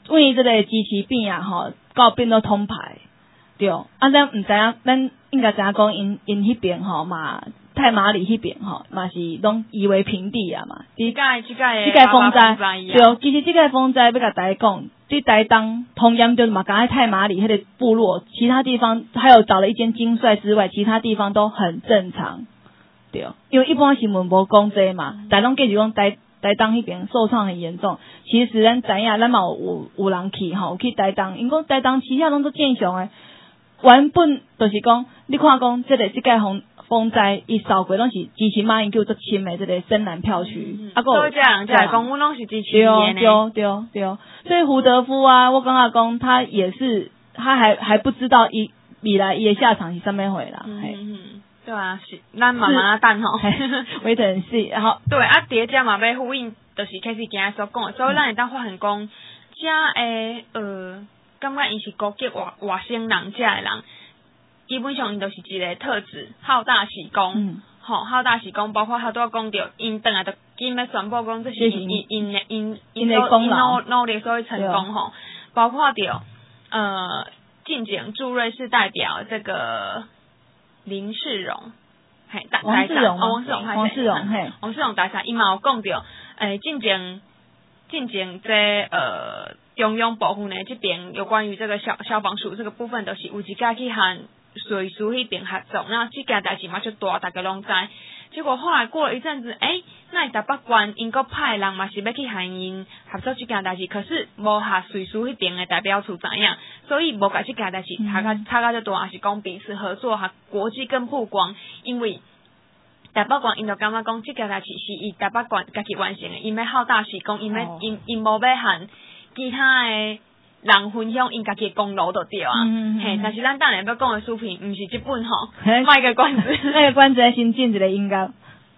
因为这个机器边啊吼，到变做通牌，对，啊咱毋知影，咱应该知影讲因因迄边吼嘛，太马里迄边吼嘛是拢夷为平地啊嘛。 即个即个即个风灾，对，其实即个风灾要甲大家讲，伫台东同样就是嘛，刚才太马里迄个部落，其他地方还有找了一间金帅之外，其他地方都很正常，对，因为一般新闻无讲这嘛，但拢计是讲台台东迄边受创很严重。其实咱知影，咱嘛有有人去吼，去台东，因讲台东其他拢都正常诶。原本就是讲，你看讲这个即个风风灾，伊扫过拢是支持马英九最深诶，这个深南票区。 嗯、 啊， 所以这样讲，讲阮拢是支持伊诶呢。 对对对，所以胡德夫啊，我感觉讲他也是，他还还不知道伊未来伊诶下场是啥物回啦。 嗯嗯，对啊，是咱慢慢等吼。 维等是，然后对啊，叠加嘛要呼应，就是开始今日所讲，所以咱会当发现讲，遮诶呃。感觉伊是高级外外省人遮诶人，基本上因都是一个特质，好大喜功，吼、嗯，好大喜功，包括他都要讲着，因等下都今要宣布讲这是因因因因因因努努力所以成功吼，包括着呃进前驻瑞士代表这个林世荣，嘿，大王世荣， 王世荣， 王世荣，嘿， 王世荣大赛，伊嘛有讲着，诶，进前进前这呃。中央部分呢，这边有关于这个消消防署这个部分，都是有一家去和水署迄边合作，那这件代志嘛就大，大家拢知。结果后来过了一阵子，诶，那台北县因个派人嘛是要去和因合作这件代志，可是无下水署迄边的代表处怎样，所以无甲这件代志差个差个就大，也是讲彼此合作和国际更曝光，因为。台北县因就感觉讲，这件代志是伊台北县家己完成的，因要好大喜功，因要因因无要和其他的人分享因家己的功劳就对啊。嗯、嘿，但是咱等下要讲的视频，毋是这本吼，卖个关子， 卖个关子，先进一个音乐。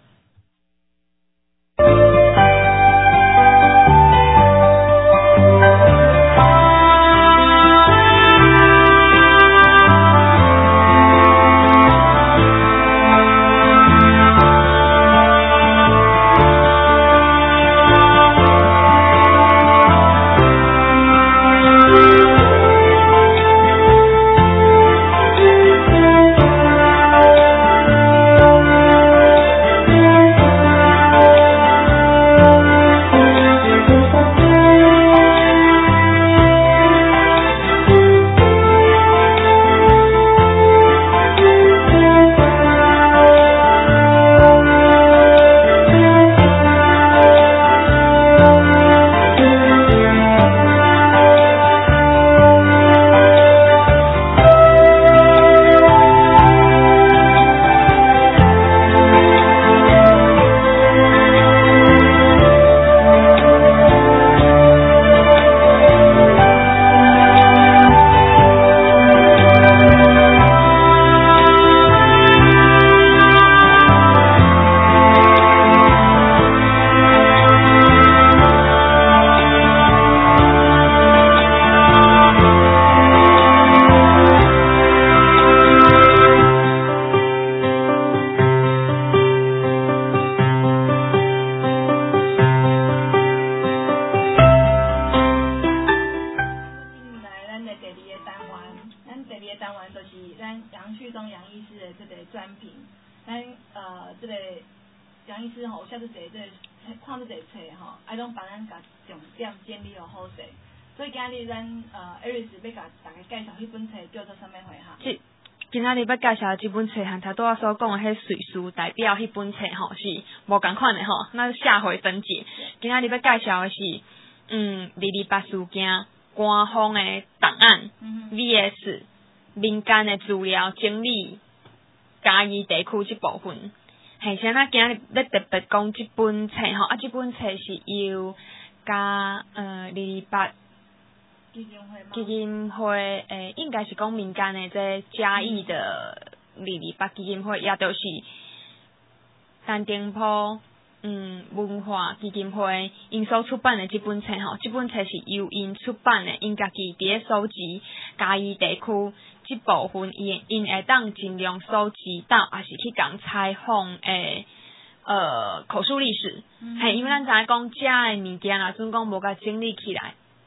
今仔日要介绍这本册，和他拄仔所讲的迄水书代表迄本册吼是无共款的吼，那下回分解。今仔日要介绍的是，嗯，二二八事件官方的档案、嗯、V S 民间的资料整理嘉义地区这部分。嘿，现在今日要特别讲这本册吼，啊，这本册是由嘉呃二二八。基金会，基金会，诶，应该是讲民间的这嘉义的二二八基金会，也就是陈定波嗯文化基金会因所出版的这本册吼，这本册是由因出版的，因家己伫咧收集嘉义地区这部分，因因会当尽量收集到，也是去共采访诶呃口述历史，嘿、嗯，因为咱知影讲遮的物件啊，总讲无甲整理起来。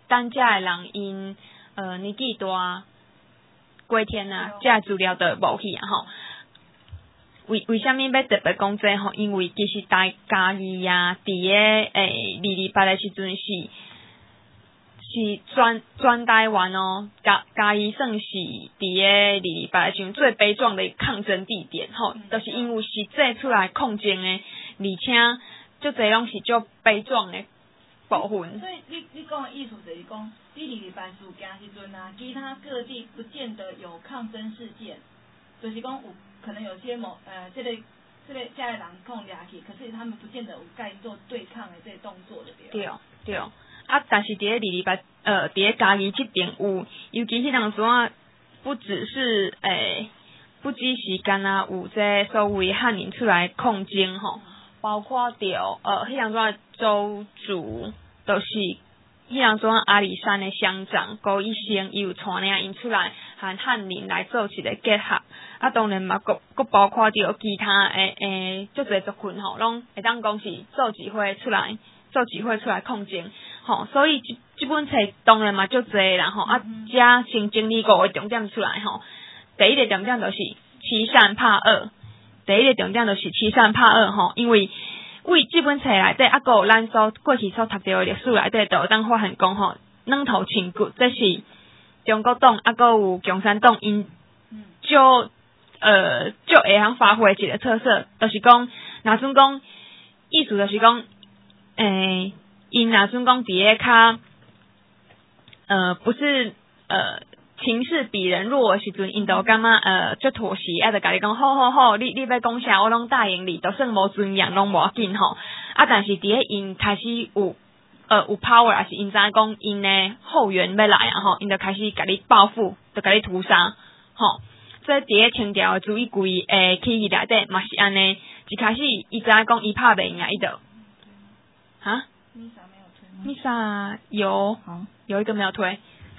等遮诶人因呃年纪大过天啊，遮资料都无去啊吼。为为虾米要特别讲这吼？因为其实大家己啊，伫个诶二二八诶时阵是是全全台湾哦，嘉嘉义算是伫个二二八诶时阵最悲壮的抗争地点吼，都、就是因为是这出来抗争诶，而且足侪拢是足悲壮诶部分。 所以你你讲的意思就是讲，你二二八事件时阵啊，其他各地不见得有抗争事件，就是讲有。可能有些某呃，这类这类下来人控抓去，可是他们不见得有该做对抗的这个动作的对。 对对，啊，但是伫个二二八呃，伫个嘉义这边有，尤其迄当时啊，不只是诶，不只是干那有这所谓汉人出来抗争吼，包括着呃，迄当时啊州主都、就是迄当时啊阿里山的乡长高一生，伊有带领因出来和汉人来做一个结合。啊，当然嘛，佮佮包括着其他诶诶，足侪族群吼，拢会当讲是做集会出来，做集会出来抗争，吼，所以即即本册当然嘛足侪啦吼，啊，遮先整理五个重点出来吼。第一个重点就是欺善怕恶，第一个重点就是欺善怕恶吼，因为为即本册内底啊，佮有咱所过去所读到的历史内底，都有当发现讲吼，两头清骨，这是中国党啊，佮有共产党因就。呃，就会晓发挥一个特色，就是讲，若阵讲，意思就是讲，诶，因若阵讲伫个较，呃，不是呃情势比人弱的时阵，因都感觉呃就妥协，啊，就甲你讲，好好好，你你要讲啥，我拢答应你，就算无尊严，拢无要紧吼。啊，但是伫个因开始有呃有 power， 还是因知讲因的后援要来啊吼，因就开始甲你报复，就甲你屠杀，吼。所以伫个清朝的主义规诶起义内底嘛是安尼，一开始伊知影讲伊拍袂赢伊就，哈？米莎有有一个没有推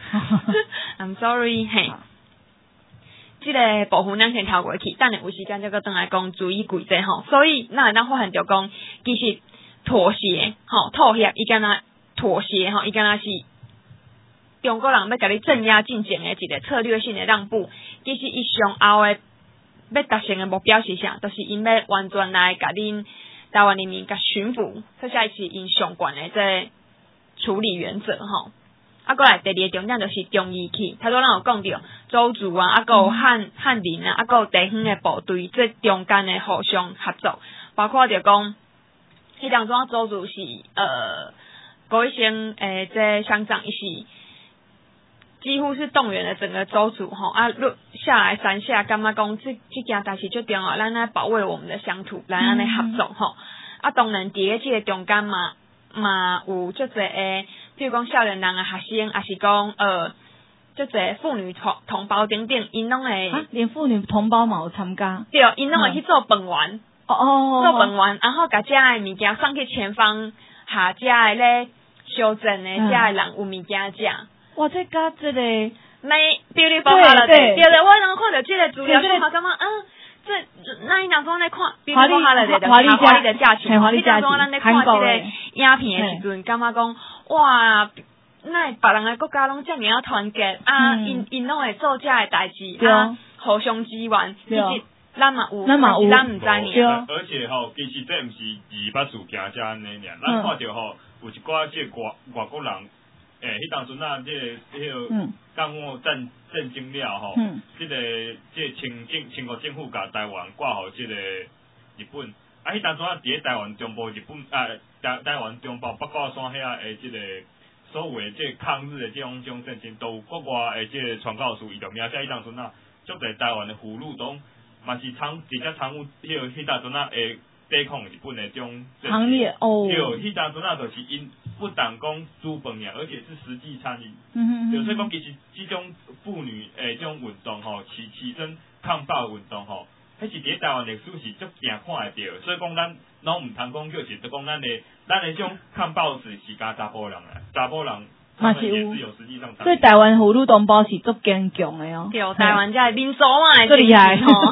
，I'm sorry， 嘿，即、这个部分咱先跳过去，等下有时间再搁转来讲主义规则吼。所以咱会当发现着讲，其实妥协吼，妥协伊敢若妥协吼，伊敢若是。中国人要甲你镇压进前的一个策略性的让步，其实伊上后的要达成的目标是啥？就是因要完全来甲恁台湾人民甲驯服，这才是因上悬的这处理原则吼。啊，过来第二个重点就是中义气，头拄咱有讲到周族啊，啊，有汉汉人啊，啊，有地方的部队，这中间的互相合作，包括着讲，迄当中周族是呃高一生诶，这乡长伊是。几乎是动员了整个州族吼啊，落下来山下，感觉讲这这件代志最重要，咱来保卫我们的乡土，来安尼合作吼。啊，当然伫个即个中间嘛嘛有足侪诶，譬如讲少年人啊、学生，还是讲呃足侪妇女同同胞等等，因拢会、 啊，连妇女同胞嘛有参加， 对，因拢会去做饭员， 哦哦， 做饭员，然后甲遮诶物件送去前方，下遮诶咧修正诶，遮诶人有物件食。 哇，这甲这个那丢你包好了，对对对，我刚看到这个资料，我好感觉，嗯，这那伊当中在看， 华丽华丽的华丽华丽的价钱， 华丽价钱， 咱在看这个影片的时阵，感觉讲哇，那别人的国家拢这样要团结啊，因因拢会做这的代志啊，互相支援，其实咱嘛有， 咱嘛有， 咱唔知呢。 而且吼，其实这毋是二八事件遮安尼尔，咱看到吼有一寡即外外国人。诶，迄当阵啊，即个迄个港澳战战争了吼，即个即个清政清国政府甲台湾挂互即个日本，啊，迄当阵啊，伫咧台湾中部日本啊，台台湾中部北高山遐诶，即个所谓即个抗日诶即种种战争，都有国外诶即个传教士伊就名写迄当阵啊，足侪台湾诶俘虏都嘛是参直接参与迄个迄当阵啊诶抵抗日本诶种行列哦， 对，迄当阵啊，就是因。不但讲煮饭尔，而且是实际参与。 嗯嗯所以讲其实这种妇女诶，这种运动吼，起起身抗暴运动吼，迄是伫台湾历史是足正看会到。所以讲咱拢毋通讲就是讲咱的咱的种抗暴史是甲查甫人啊，查甫人嘛是有，有实际上。 所以台湾妇女同胞是足坚强的哦。 对，台湾遮民族嘛， 最厉害吼。 伊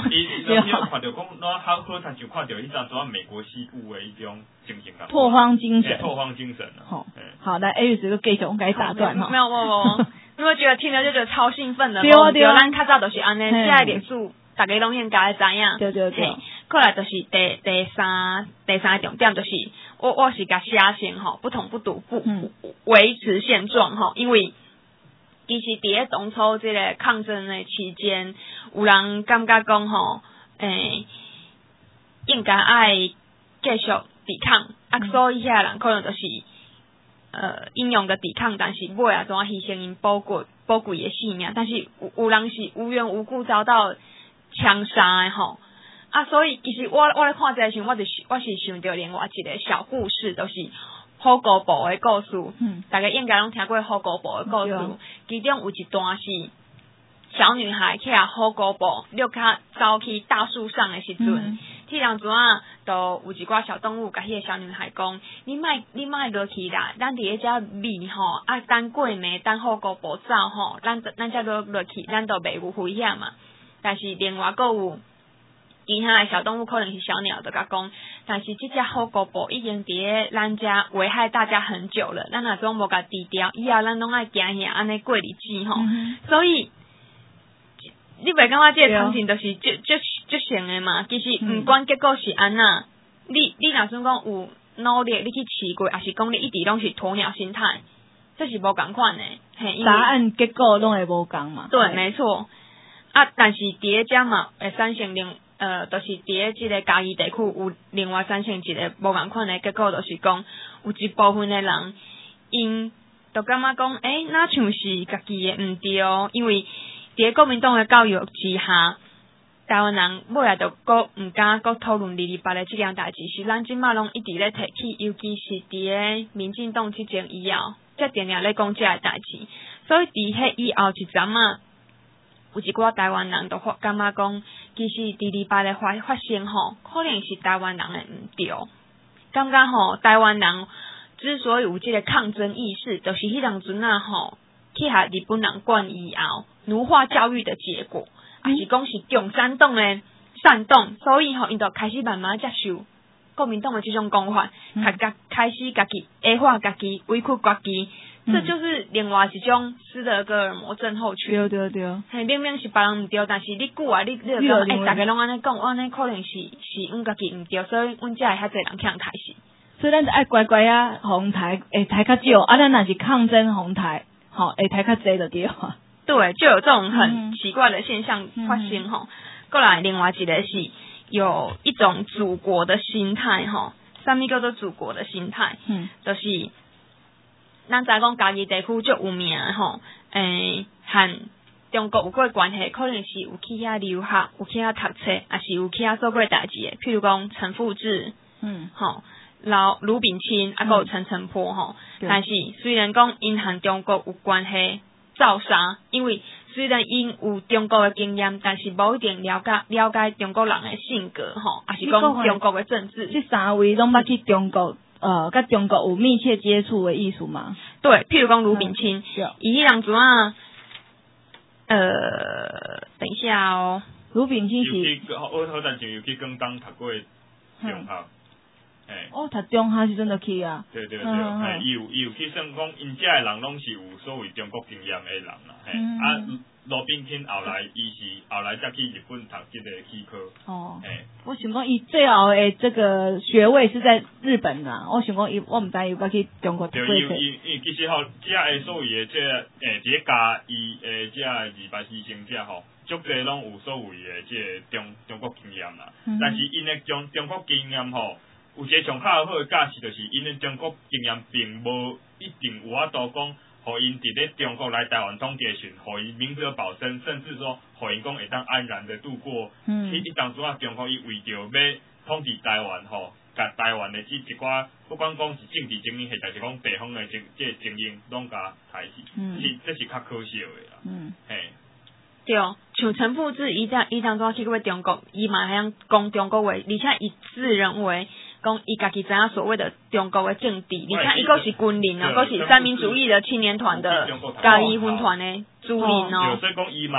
对。你有看到讲，咱好好像就看到一张做美国西部的一种情形啊。 拓荒精神。 拓荒精神啊。 好，好，来 Aris 这个继续，我该打断哈。 没有，没有，没有。因为觉得听了就觉得超兴奋的。 对啊，对啊。 咱较早就是安尼，现在脸书大家拢应该知影。 对对对。 过来就是第第三第三个重点就是，我我是甲写成吼，不统不独不维持现状吼，因为。其实伫咧当初即个抗争的期间，有人感觉讲吼，诶、欸，应该爱继续抵抗，啊，所以遐人可能就是呃英勇的抵抗，但是尾啊总要牺牲因宝贵宝贵的性命，但是有有人是无缘无故遭到枪杀的吼，啊，所以其实我我咧看这个时候，我就是我是想到另外一个小故事，就是。虎姑婆的故事，嗯，大家应该拢听过虎姑婆的故事。嗯、其中有一段是小女孩去啊虎姑婆遛她走去大树上的时阵，迄当阵啊，都有一寡小动物甲迄个小女孩讲：你莫你莫落去啦，咱伫咧遮咪吼，啊等过暝，等虎姑婆走吼，咱咱才落落去，咱都袂有危险嘛。但是另外佫有。其他的小动物可能是小鸟，就甲讲，但是这只虎姑婆已经伫咧咱家危害大家很久了，咱若总无甲低调，以后咱拢爱惊遐安尼过日子吼。嗯、所以你袂感觉这个场景就是就就就成的嘛？其实毋管结果是安那，你你若算讲有努力，你去试过，还是讲你一直拢是鸵鸟心态，这是无共款的。 答案结果拢会无共嘛？ 对，没错。啊，但是伫咧遮嘛，会产生另。呃，就是伫咧即个嘉义地区有另外产生一个无共款的结果，就是讲有一部分的人，因就感觉讲，诶、欸，那像是家己的毋对哦，因为伫咧国民党的教育之下，台湾人尾来就搁毋敢搁讨论二二八的即件代志，是咱即马拢一直咧提起，尤其是伫咧民进党即前以后，才定定咧讲即个代志，所以伫迄以后一阵啊。有一寡台湾人都发感觉讲，其实二二八的发发生吼，可能是台湾人的毋对。感觉吼，台湾人之所以有即个抗争意识，就是迄当阵啊吼，去下日本人管以后，奴化教育的结果，还是讲是共产党的煽动，所以吼，因就开始慢慢接受国民党的即种讲法，开家开始家己矮化家己，委屈家己。这就是另外一种斯德哥尔摩症候群。 对对对。 嘿，明明是别人毋对，但是你久啊，你你就讲，诶，大家拢安尼讲，我安尼可能是是阮家己毋对，所以阮才会遐济人向开始。 所以咱就爱乖乖啊，红台会台较少，啊，咱若是抗争红台，吼，会台较济就对啊。 对，就有这种很奇怪的现象发生吼。过、嗯、来，另外一个是有一种祖国的心态吼，啥物叫做祖国的心态？嗯，就是。咱知讲嘉义地区足有名吼，诶，和中国有过关系，可能是有去遐留学，有去遐读册，还是有去遐做过代志诶。譬如讲陈复志，嗯，吼，老卢炳清，啊，还有陈澄波吼。但是虽然讲因和中国有关系，造杀，因为虽然因有中国诶经验，但是无一定了解了解中国人诶性格吼，还是讲中国诶政治。 这三位拢捌去中国。呃，跟中国有密切接触的意思吗？ 对，譬如讲卢炳清，伊迄人主啊，呃，等一下哦， 卢炳清是， 我好像就有去广东读过中学，诶， 哦，读中学是真的去啊， 对对对，诶，伊有伊有去算讲，因遮的人拢是有所谓中国经验的人啦，嘿，啊。罗宾钦后来，伊是后来才去日本读这个医科。哦，诶、欸， 我想讲，伊最后的这个学位是在日本啦。我想讲，伊我毋知伊捌去中国读过。 对，因因因其实吼，遮的所谓的这诶，这家伊诶，这二八牺牲者吼，足侪拢有所谓的这中中国经验啦。嗯、但是因的中中国经验吼，有一个上较好的价值，就是因的中国经验并无一定有法度讲。互因伫咧中国来台湾统治时，互因明哲保身，甚至说互因讲会当安然的度过。嗯。迄一当初啊，中国伊为着要统治台湾吼，甲台湾的即一寡，不管讲是政治精英，或者是讲地方的精即精英，拢甲杀死。嗯。是，这是较可笑的啦。嗯。嘿。 对，像陈复志伊在伊当初去过中国，伊嘛遐讲中国话，而且伊自认为。讲伊家己知影所谓的中国的政治，你看伊个是军人哦，个是三民主义的青年团的嘉义分团的主任哦。 所以讲伊嘛，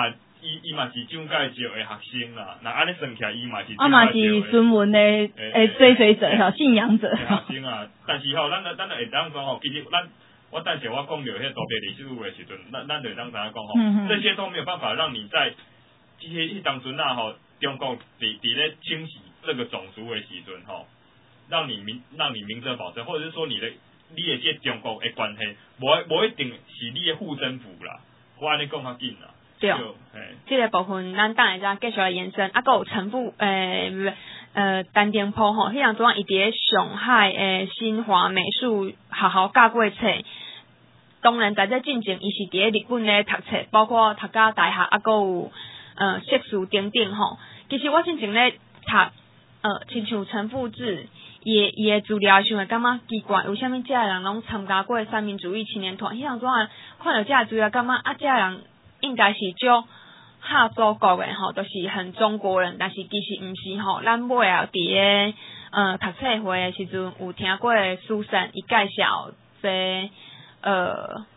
伊伊嘛是蒋介石的学生啦，那安尼算起来伊嘛是啊嘛是孙文的诶追随者吼，信仰者。 学生啊，但是吼，咱咱咱会当讲吼，其实咱我等下我讲到迄个特别历史的时阵，咱咱就当知影讲吼，这些都没有办法让你在这些迄当阵啊吼，中国伫伫咧清洗这个种族的时阵吼，让你名让你名声保证，或者是说你的你的这中国的关系，无无一定是你的护身符啦，我安尼讲较紧啦。 对，这个部分咱等下再继续来延伸。啊，还有陈富诶呃陈定波吼，迄样阵伊伫咧上海诶新华美术学校教过册。当然在这进前，伊是伫咧日本咧读册，包括读到大学，啊，还有呃硕士等等吼。其实我进前咧读呃，亲像陈复志，伊诶伊诶资料想会感觉奇怪，为虾米遮个人拢参加过三民主义青年团？迄样阵啊，看到遮个资料感觉啊，遮个人应该是足哈祖国诶吼，都、就是很中国人，但是其实毋是吼。咱尾啊伫咧呃读册会诶时阵，有听过苏珊伊介绍这呃，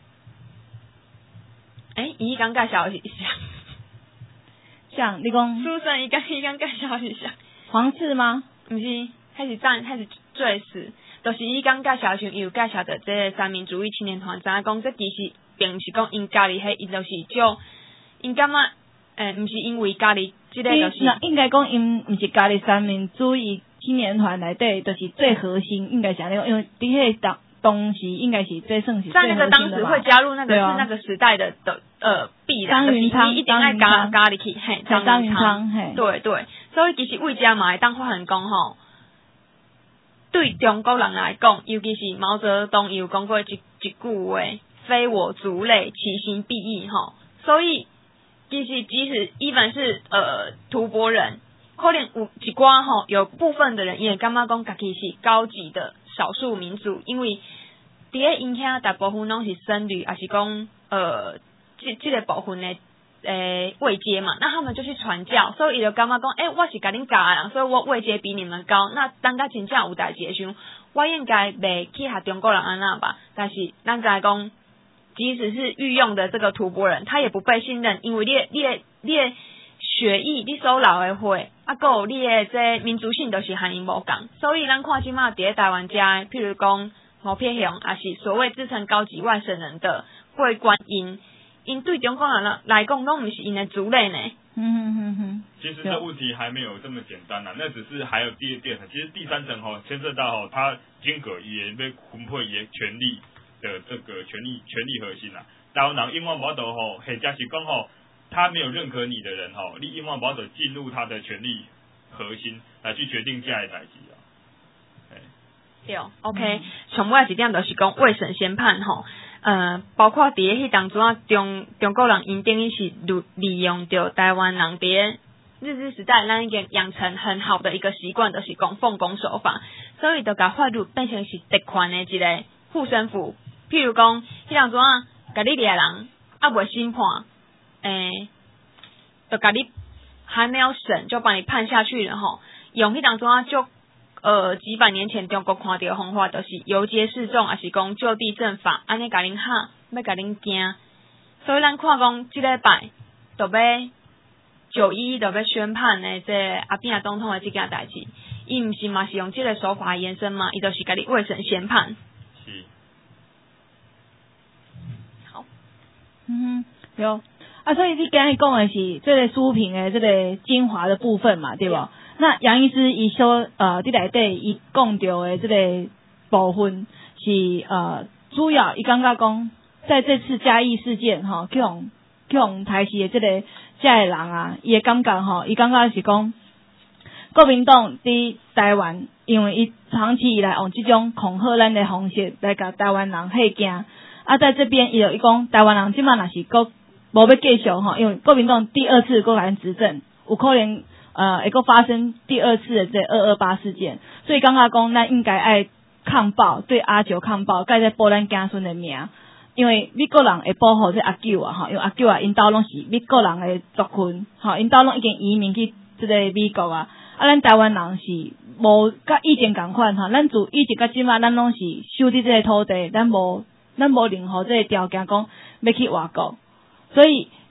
诶，伊刚介绍一下， 像你讲苏珊伊刚伊刚介绍一下， 黄氏吗？ 毋是，迄是赞，迄是最是，就是伊刚介绍时，伊有介绍着这个三民主义青年团，知影讲这其实并毋是讲因家己迄，伊就是就因感觉，诶，毋是因为家己即个就是， 应该讲因毋是家己三民主义青年团内底，就是最核心，应该是安尼讲，因为伫迄当当时应该是最算是最核心的嘛。在那个当时会加入那个是那个时代的的呃必然， 张云昌一定爱加加入去，嘿， 张云昌，嘿， 对对，所以其实为遮嘛会当发现讲吼。对中国人来讲，尤其是毛泽东有讲过一一句话：“非我族类，其心必异。”吼，所以其实即使伊本是呃吐蕃人，可能有一寡吼有部分的人也感觉讲家己是高级的少数民族，因为伫咧因遐大部分拢是僧侣，还是讲呃即即个部分的。诶，位阶嘛，那他们就去传教，所以伊就感觉讲，诶、欸，我是甲恁教的人，所以我位阶比你们高。那当甲真正有代志的时候，我应该袂去学中国人安那吧？但是咱在讲，即使是御用的这个吐蕃人，他也不被信任，因为你的、你的、你的血裔，你所留的血，啊，还有你的这民族性，都是和因无共。所以咱看即马伫咧台湾遮，譬如讲吴撇雄，也是所谓自称高级外省人的桂冠英。因对中国人来讲，拢毋是因的族类呢。 嗯嗯嗯嗯。 其实这问题还没有这么简单啦，那只是还有第二第二层，其实第三层吼牵涉到吼他间隔也被分配也权力的这个权力权力核心啦。台湾人永远无法度吼，或者是讲吼，他没有认可你的人吼，你永远无法度进入他的权力核心来去决定这样的代志啊。 对 ，OK， 上尾一点就是讲未审先判吼。呃，包括伫咧迄当中啊，中中国人因等于是利利用着台湾人伫咧日治时代，咱已经养成很好的一个习惯，就是讲奉公守法，所以就甲法律变成是特权的一个护身符。譬如讲，迄当中啊，甲你掠人啊未审判，诶，就甲你还没有审就把你判下去了吼，用迄当中啊就。呃，几百年前中国看到的方法，就是游街示众，还是讲就地正法，安尼甲恁吓，要甲恁惊。所以咱看讲，即礼拜就要九一就要宣判的这阿扁总统的这件代志，伊毋是嘛是用即个手法延伸嘛，伊就是甲你未审先判。 是。 好。 嗯，有啊，所以你刚才讲的是这个书评的这个精华的部分嘛，对不？那杨医师伊说，呃，伫内底伊讲到的这个部分是呃，主要伊感觉讲，在这次嘉义事件吼，去用去用台视的这个遮个人啊，伊的感觉吼，伊感觉是讲，国民党伫台湾，因为伊长期以来用这种恐吓咱的方式来甲台湾人吓惊，啊，在这边伊就伊讲，台湾人即摆若是国无要继续吼，因为国民党第二次国来执政，有可能。呃，会个发生第二次的这二二八事件，所以刚刚讲，咱应该爱抗暴，对阿九抗暴，该在保咱子孙的命，因为美国人会保护这阿九啊，哈，因为阿九啊，因兜拢是美国人的族群，哈，因兜拢已经移民去这个美国啊，啊，咱台湾人是无甲以前共款哈，咱自以前甲即马，咱拢是收伫这个土地，咱无咱无任何这个条件讲要去外国，所以。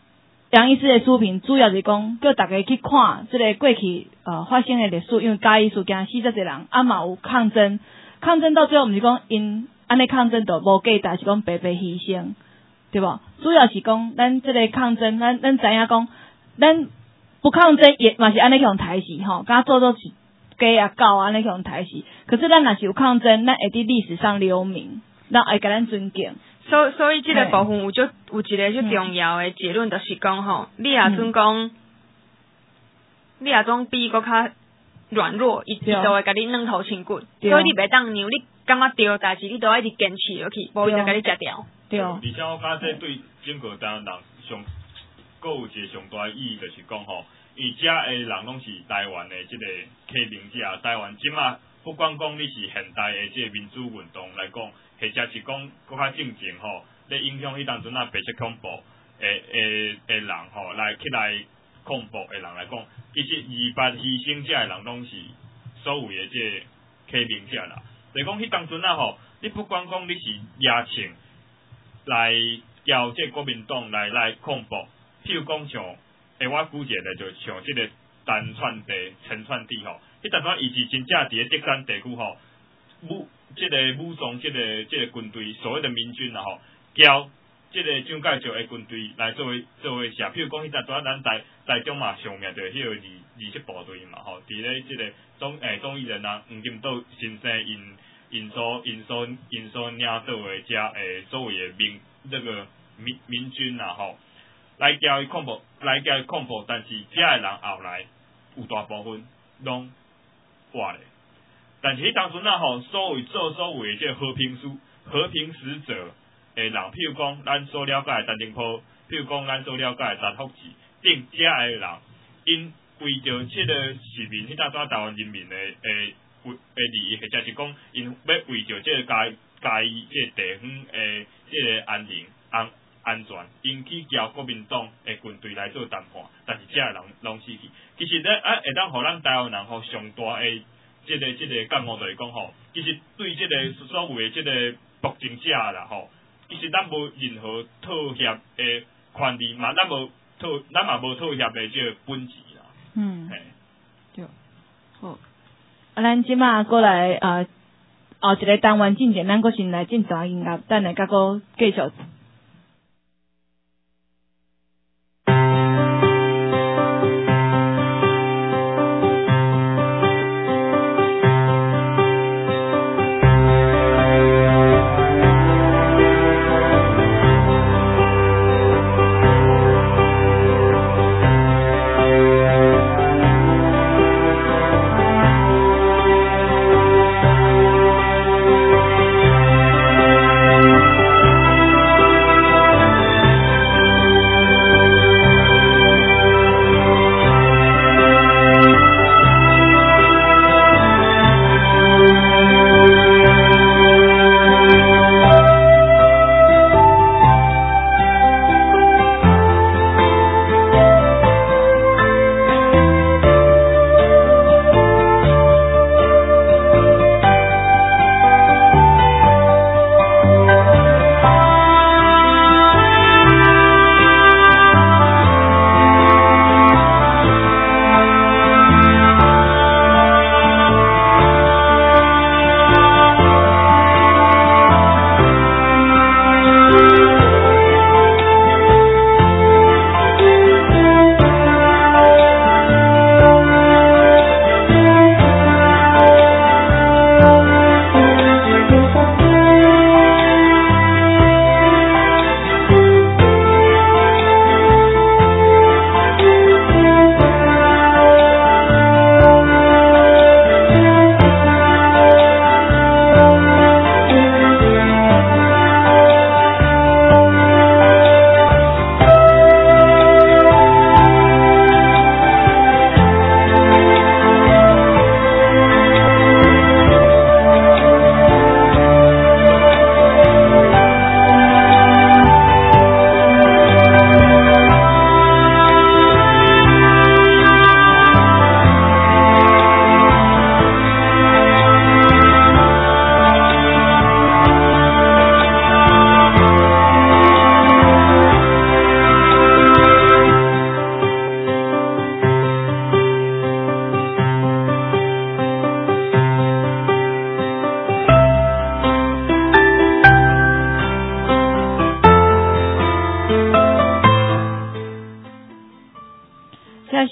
杨医师的书评主要是讲，叫大家去看即个过去呃发生的历史，因为嘉义事件死遮侪人，啊嘛有抗争，抗争到最后毋是讲因安尼抗争就无价值，是讲白白牺牲，对无？主要是讲咱即个抗争，咱咱知影讲，咱不抗争也嘛是安尼去用台死吼，敢做做是鸡啊狗啊安尼去用台死，可是咱若是有抗争，咱会伫历史上留名，咱会甲咱尊敬。 所以所以即个部分有就有一个最重要的结论，就是讲吼，你若准讲，嗯、你若种比搁较软弱，伊伊就会甲你软头轻骨，所以你袂当让你感觉对，但是你都要一直坚持落去，无伊就甲你食掉。 对。 而且我感觉这对整个台湾人上，阁有一个上大的意义，就是讲吼，伊遮的人拢是台湾的即个启明者，台湾即马不管讲你是现代的即个民主运动来讲。或者是讲搁较正经吼，咧影响迄当阵啊白色恐怖诶诶诶人吼，来起来恐怖诶人来讲，其实二八牺牲者诶人拢是所谓诶即个启明者啦。就讲迄当阵啊吼，你不管讲你是野情来交即国民党来来恐怖，譬如讲像诶，我举一个就像即个陈川地、陈川地吼，迄当阵伊是真正伫咧德山地区吼。武，即个武装，即个即个军队，所谓的民军啦吼，交即个蒋介石的军队来作为作为啥？譬如讲，迄阵阵咱台台中嘛，上面就迄个二二七部队嘛吼，伫咧即个中诶中义人啊，黄金岛新生因因所因所因所领导的遮诶所谓的民那个民民军啦吼，来交伊恐怖，来交伊恐怖，但是遮诶人后来有大部分拢活咧。但是迄当阵啊吼，所谓做所谓即个和平使和平使者诶人，譬如讲咱所了解诶陈定波，譬如讲咱所了解诶陈福志，顶遮诶人，因为着即个市民迄当阵台湾人民诶诶诶利益，或者是讲因要为着即个家家己即个地方诶即个安宁安安全，因去交国民党诶军队来做谈判，但是遮诶人拢死去。其实咧啊，会当互咱台湾人吼上大诶。即、这个即、这个感悟就是讲吼，其实对即个所谓即个暴政者啦吼，其实咱无任何妥协的权利嘛，咱无妥，咱嘛无妥协的即个本质啦。 嗯，对，好。啊，咱即马过来呃，后一个单元进前，咱搁先来进段音乐，等下甲搁继续。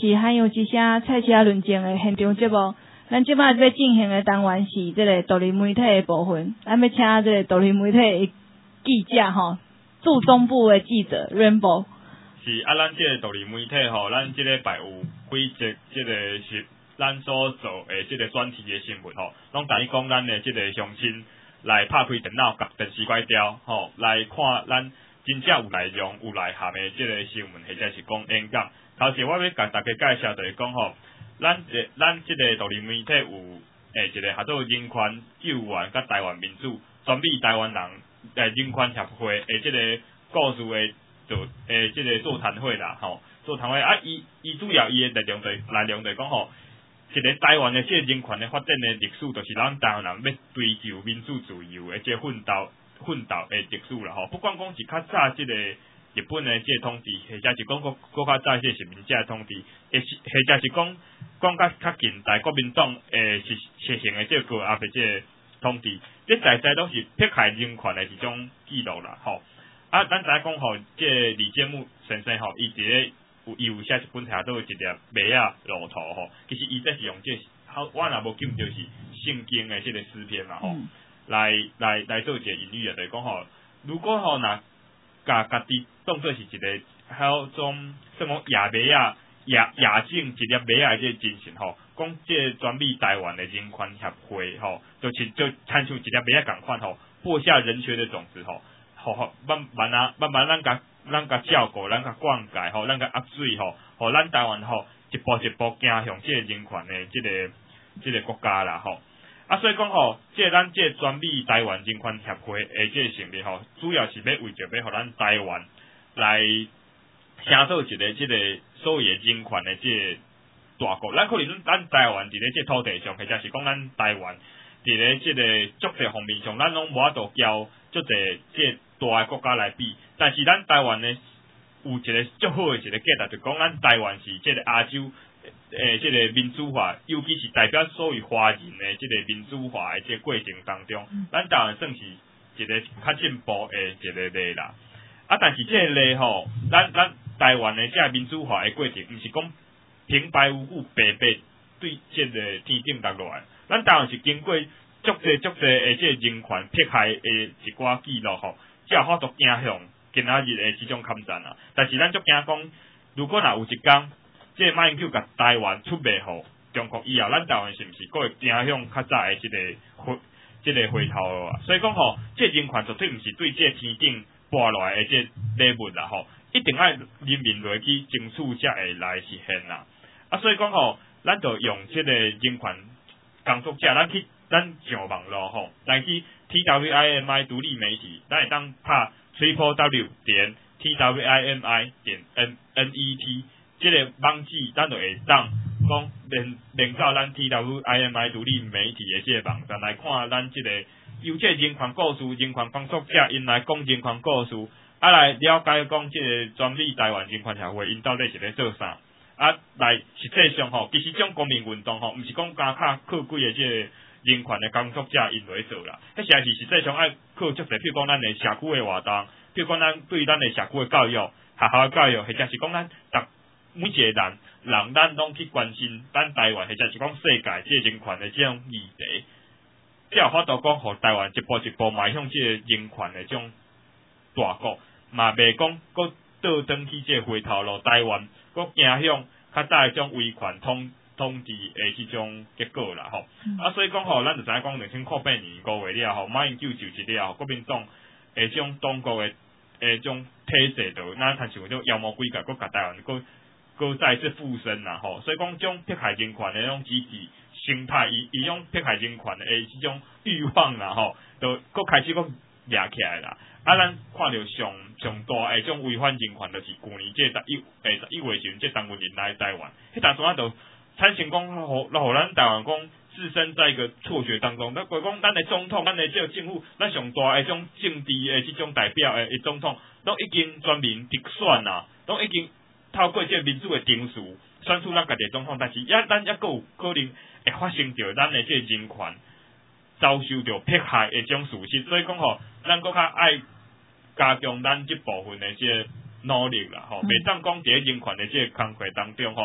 是还有一些菜市仔论证的现场节目。咱即摆要进行的单元是即个独立媒体的部分，咱要请即个独立媒体的记者吼，驻中部的记者 Rainbow。 是啊，咱即个独立媒体吼，咱即礼拜有几则即个是咱所做诶即个专题的新闻吼，拢等于讲咱的即个乡亲来拍开电脑，甲电视关掉吼，来看咱真正有内容、有内涵的即个新闻，或者是讲演讲。头先我要甲大家介绍就是讲吼。咱这咱即个独立媒体有诶一个叫做人权救援甲台湾民主全美台湾人诶人权协会诶即个故事诶做诶即个座谈会啦吼，座谈会啊伊伊主要伊诶内容就内容就讲吼，一个台湾诶即个人权诶发展诶历史，就是咱台湾人要追求民主自由诶即个奋斗奋斗诶历史啦吼，不管讲是较早即个。日本的即个统治，或者是讲国国较早即个殖民者的统治，或是或者是讲讲较较近代国民党诶实实行的即个高压的即个统治，这在在都是迫害人权的一种记录啦，吼。啊，咱知影讲吼，即个李建木先生吼，伊伫咧有伊有写一本册做一粒麦啊路途吼，其实伊这是用即、這個，我若无记毋就是圣经的即个诗篇嘛吼、嗯，来来来做一个隐喻啊，就是讲吼，如果吼若家家己当做是一个迄种什么亚美啊、亚亚境一粒美啊，即个精神吼，讲即个全美台湾的人权协会吼，就是就参像一粒美啊共款吼，播下人权的种子吼，吼吼慢慢啊慢慢咱甲咱甲照顾，咱甲灌溉吼，咱甲压水吼，互咱台湾吼一步一步行向即个人权的即、這个即、這个国家啦吼。啊，所以讲吼，即个咱即个全美台湾人权协会诶，即个成立吼，主要是要为着要互咱台湾来成做一个即个所谓诶人权诶即个大国。咱可能咱台湾伫咧即个土地上，或者是讲咱台湾伫咧即个足地方面上，咱拢无法度交足地即个大诶国家来比。但是咱台湾呢，有一个足好诶一个价值，就讲咱台湾是即个亚洲。诶，即、這个民主化，尤其是代表所谓华人诶，即个民主化诶，即个过程当中，咱台湾算是一个较进步诶一个例啦。啊，但是即个例吼，咱咱台湾诶，即个民主化诶过程，毋是讲平白无故白白对即个天顶落落来。咱台湾是经过足侪足侪诶，即个人权迫害诶一寡记录吼，才有法度走向今仔日诶即种抗战啊。但是咱足惊讲，如果若有一天，即个马英九甲台湾出卖互中国以后，咱台湾是毋是佫会走向较早诶即个回即、這个回头路啊？所以讲吼，即、這個、人权绝对毋是对即个天顶拨落来诶即个礼物啦吼，一定爱人民落去争取才会来实现啦。啊，所以讲吼，咱就用即个人权工作者，咱去咱上网络吼，来去 T W I M I 独立媒体，咱会当拍 triple w 点 T W I M I 点 N N E T。即个网址，咱就会当讲连连到咱 T W I M I 独立媒体的即个网站来看咱即个有即个人权故事、人权工作者因来讲人权故事，啊来了解讲即个全美台湾人权协会因到底是咧做啥，啊来实际上吼，其实种公民运动吼，毋是讲加卡靠几个即个人权的工作者因来做啦，迄实是实际上爱靠足侪，譬如讲咱的社区的活动，譬如讲咱对咱的社区的教育、学校的教育，或者是讲咱逐每一个人，人咱拢去关心咱台湾，或者是讲世界即个人权的即种议题，才有法度讲，互台湾一步一步迈向即个人权的即种大国，嘛袂讲佫倒转去即个回头路，台湾佫走向较早迄种威权统统治的即种结果啦吼、嗯。啊，所以讲吼，咱就知影讲两千零八年五月了吼，马英九就职了，国民党诶即种当局的诶即种体制度，咱参像种妖魔鬼怪，佫甲台湾佫。搁再次附身啦吼，所以讲种迫害人权的迄种机制生态，伊伊种迫害人权的诶即种欲望啦吼，都搁开始搁掠起来啦。啊，咱看到上上大诶种违反人权，就是去年即十一诶十一月时，即陈文林来台湾，迄当时啊就产生讲，互互咱台湾讲置身在一个错觉当中。那怪讲咱的总统，咱的即个政府，咱上大诶种政治诶即种代表诶总统，都已经全面直选啦，都已经。透过即个民主的定数选出咱家己总统，但是也咱也佫有可能会发生着咱的即个人权遭受着迫害的种事实，所以讲吼，咱佫较爱加强咱即部分的即个努力啦，吼，袂当讲伫咧人权的即个工作当中吼，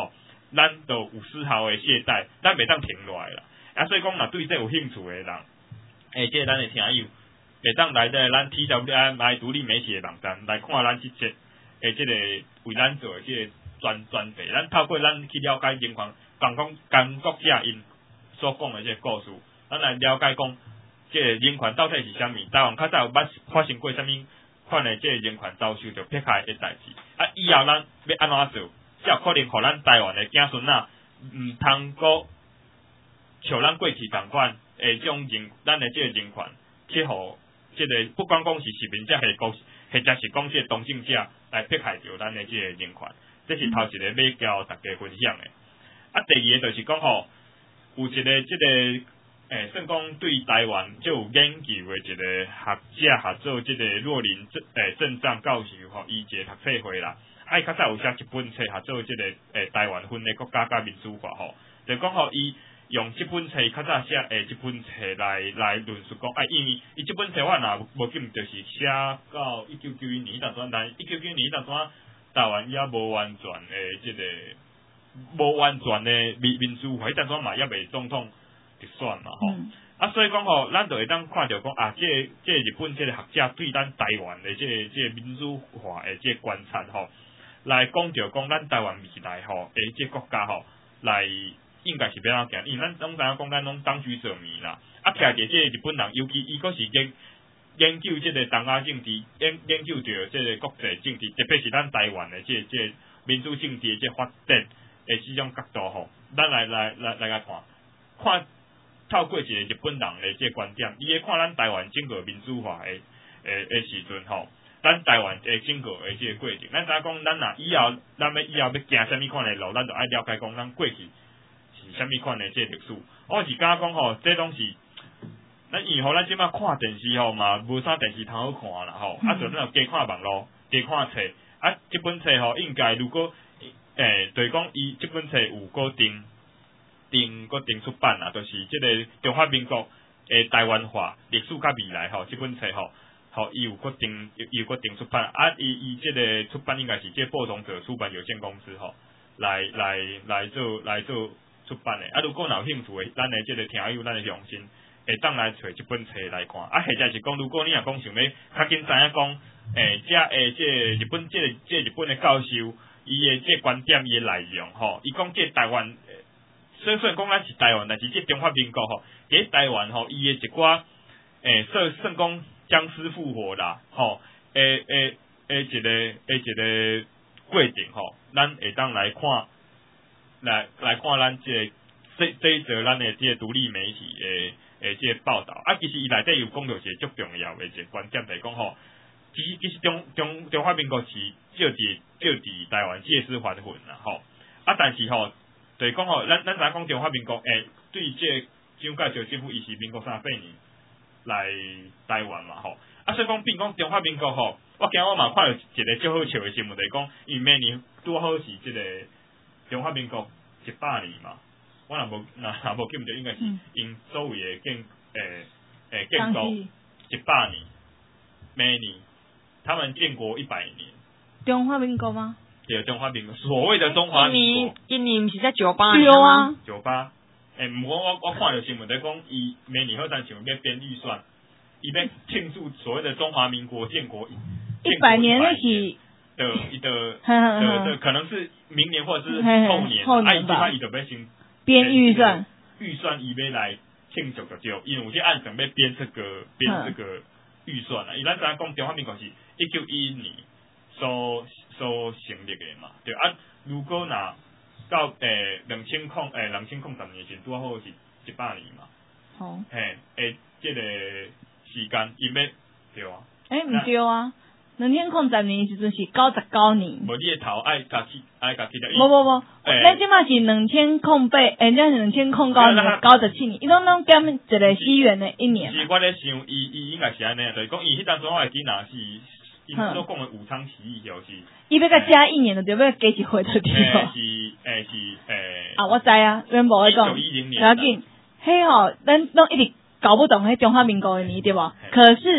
咱就有丝毫的懈怠，咱袂当停落来啦。啊，所以讲，若对这有兴趣的人，诶，即个咱的听友，袂当来这咱 T W M I 独立媒体的网站来看咱即节诶，即个为咱做的即个专专题，咱透过咱去了解人权，讲讲工作者因所讲的即个故事，咱来了解讲，即个人权到底是啥物？台湾较早有捌发生过啥物款的即个人权遭受着迫害的代志？啊，以后咱要安怎做？才有可能互咱台湾的子孙仔毋通过像咱过去同款诶，即种人，咱的即个人权，去互即个不光讲是市民者，系讲或者是讲即个当政者来迫害着咱的即个人权，这是头一个要交大家分享的。啊，第二个就是讲吼，有一个即个诶，算讲对台湾就有研究的一个学者合作，即个若林镇诶镇长教授吼，伊一个读册会啦。啊，伊较早有写一本册合作即个诶台湾分的国家甲民主化吼，就讲吼伊用即本册较早写诶即本册来来论述讲，啊，因为伊即本册我若无记就是写到一九九一年迄当阵，但一九九一年迄当阵台湾也无完全诶即个无完全诶民民主化，迄当阵嘛也未总统直选嘛吼。嗯啊，所以讲吼，咱就会当看到讲啊，即、这、即、这日本即个学者对咱台湾的即、这、即、这民主化的即观察吼，来讲着讲咱台湾未来吼，诶，即国家吼，来应该是要安怎行？因为咱拢知影讲咱拢当局者迷啦，啊，徛伫即日本人，尤其伊佫是研研究即个东亚政治，研研究着即个国际政治，特别是咱台湾的即即民主政治的即发展的即种角度吼，咱来来来来来看看。透过一个日本人的即个观点，伊咧看咱台湾整个民主化的诶诶时阵吼，咱台湾诶整个诶即个过程，咱知影讲咱若以后咱要以后要行啥物款的路，咱就爱了解讲咱过去是啥物款的即个历史。我是感觉讲吼，这拢是咱以后咱即摆看电视吼嘛，无啥电视通好看啦吼，啊就咱就加看网络，加看册，啊即本册吼应该如果诶，就是讲伊即本册有固定。定个定出版啊，就是即个中华民国诶台湾化历史甲未来吼，即本册吼，吼伊有个定，伊有个定出版啊，伊伊即个出版应该是即播种者出版有限公司吼，来来来做来做出版诶。啊，如果有兴趣诶，咱诶即个听友，咱诶乡亲会当来找即本册来看。啊，或者是讲，如果你若讲想要较紧知影讲，诶，即诶即日本即个即日本诶教授，伊诶即观点伊诶内容吼，伊讲即台湾。虽然讲咱是台湾，但是即中华民国吼，伫台湾吼，伊诶一寡诶，算算讲僵尸复活啦，吼，诶诶诶一个诶一个过程吼，咱会当来看，来来看咱即个这这一则咱诶即个独立媒体诶诶即个报道，啊，其实伊内底有讲到一个足重要诶一个观点，就是讲吼，其实其实中中中华民国是就伫就伫台湾借尸还魂啦，吼，啊，但是吼。就是讲吼，咱咱知影讲中华民国，诶，对即个蒋介石政府，伊是民国三十八年来台湾嘛吼。啊，所以讲，变讲中华民国吼，我今日我嘛看到一个最好笑的新闻，就是讲，因明年拄好是即个中华民国一百年嘛。我若无若若无记毋着，应该是因所谓的建诶诶建国一百年，明年他们建国一百年。 中华民国吗？ 对，中华民国，所谓的中华民国， 今年毋是在九八年吗？ 九八，诶，毋过我我看到新闻在讲，伊明年好像想要编预算，伊要庆祝所谓的中华民国建国一百年那是的的的的，可能是明年或者是后年， 后年吧。 啊，伊就要先编预算， 预算伊要来庆祝就对，因为有些按准备编这个编这个预算啊，伊咱知影讲中华民国是一九一一年所。所成立的嘛，对啊。如果若到诶两千空诶两千空十年前，拄好是一百年嘛。好。嘿，诶，即个时间伊要对啊。 诶，毋对啊，两千空十年时阵是九十九年。 无你诶头爱家己爱家己的。 无无无，咱即马是两千空八，诶，咱两千空九年九十七年，伊拢拢减一个西元的一年。 是我咧想，伊伊应该是安尼，就是讲伊迄当中我会记若是。因所讲的武昌起义就是， 伊要甲加一年的，对不对？加一回的对吧？是诶是诶。 啊，我知啊，阮无迄讲， 一九一零年。 要紧，迄吼，咱拢一直搞不懂迄中华民国的年对无？可是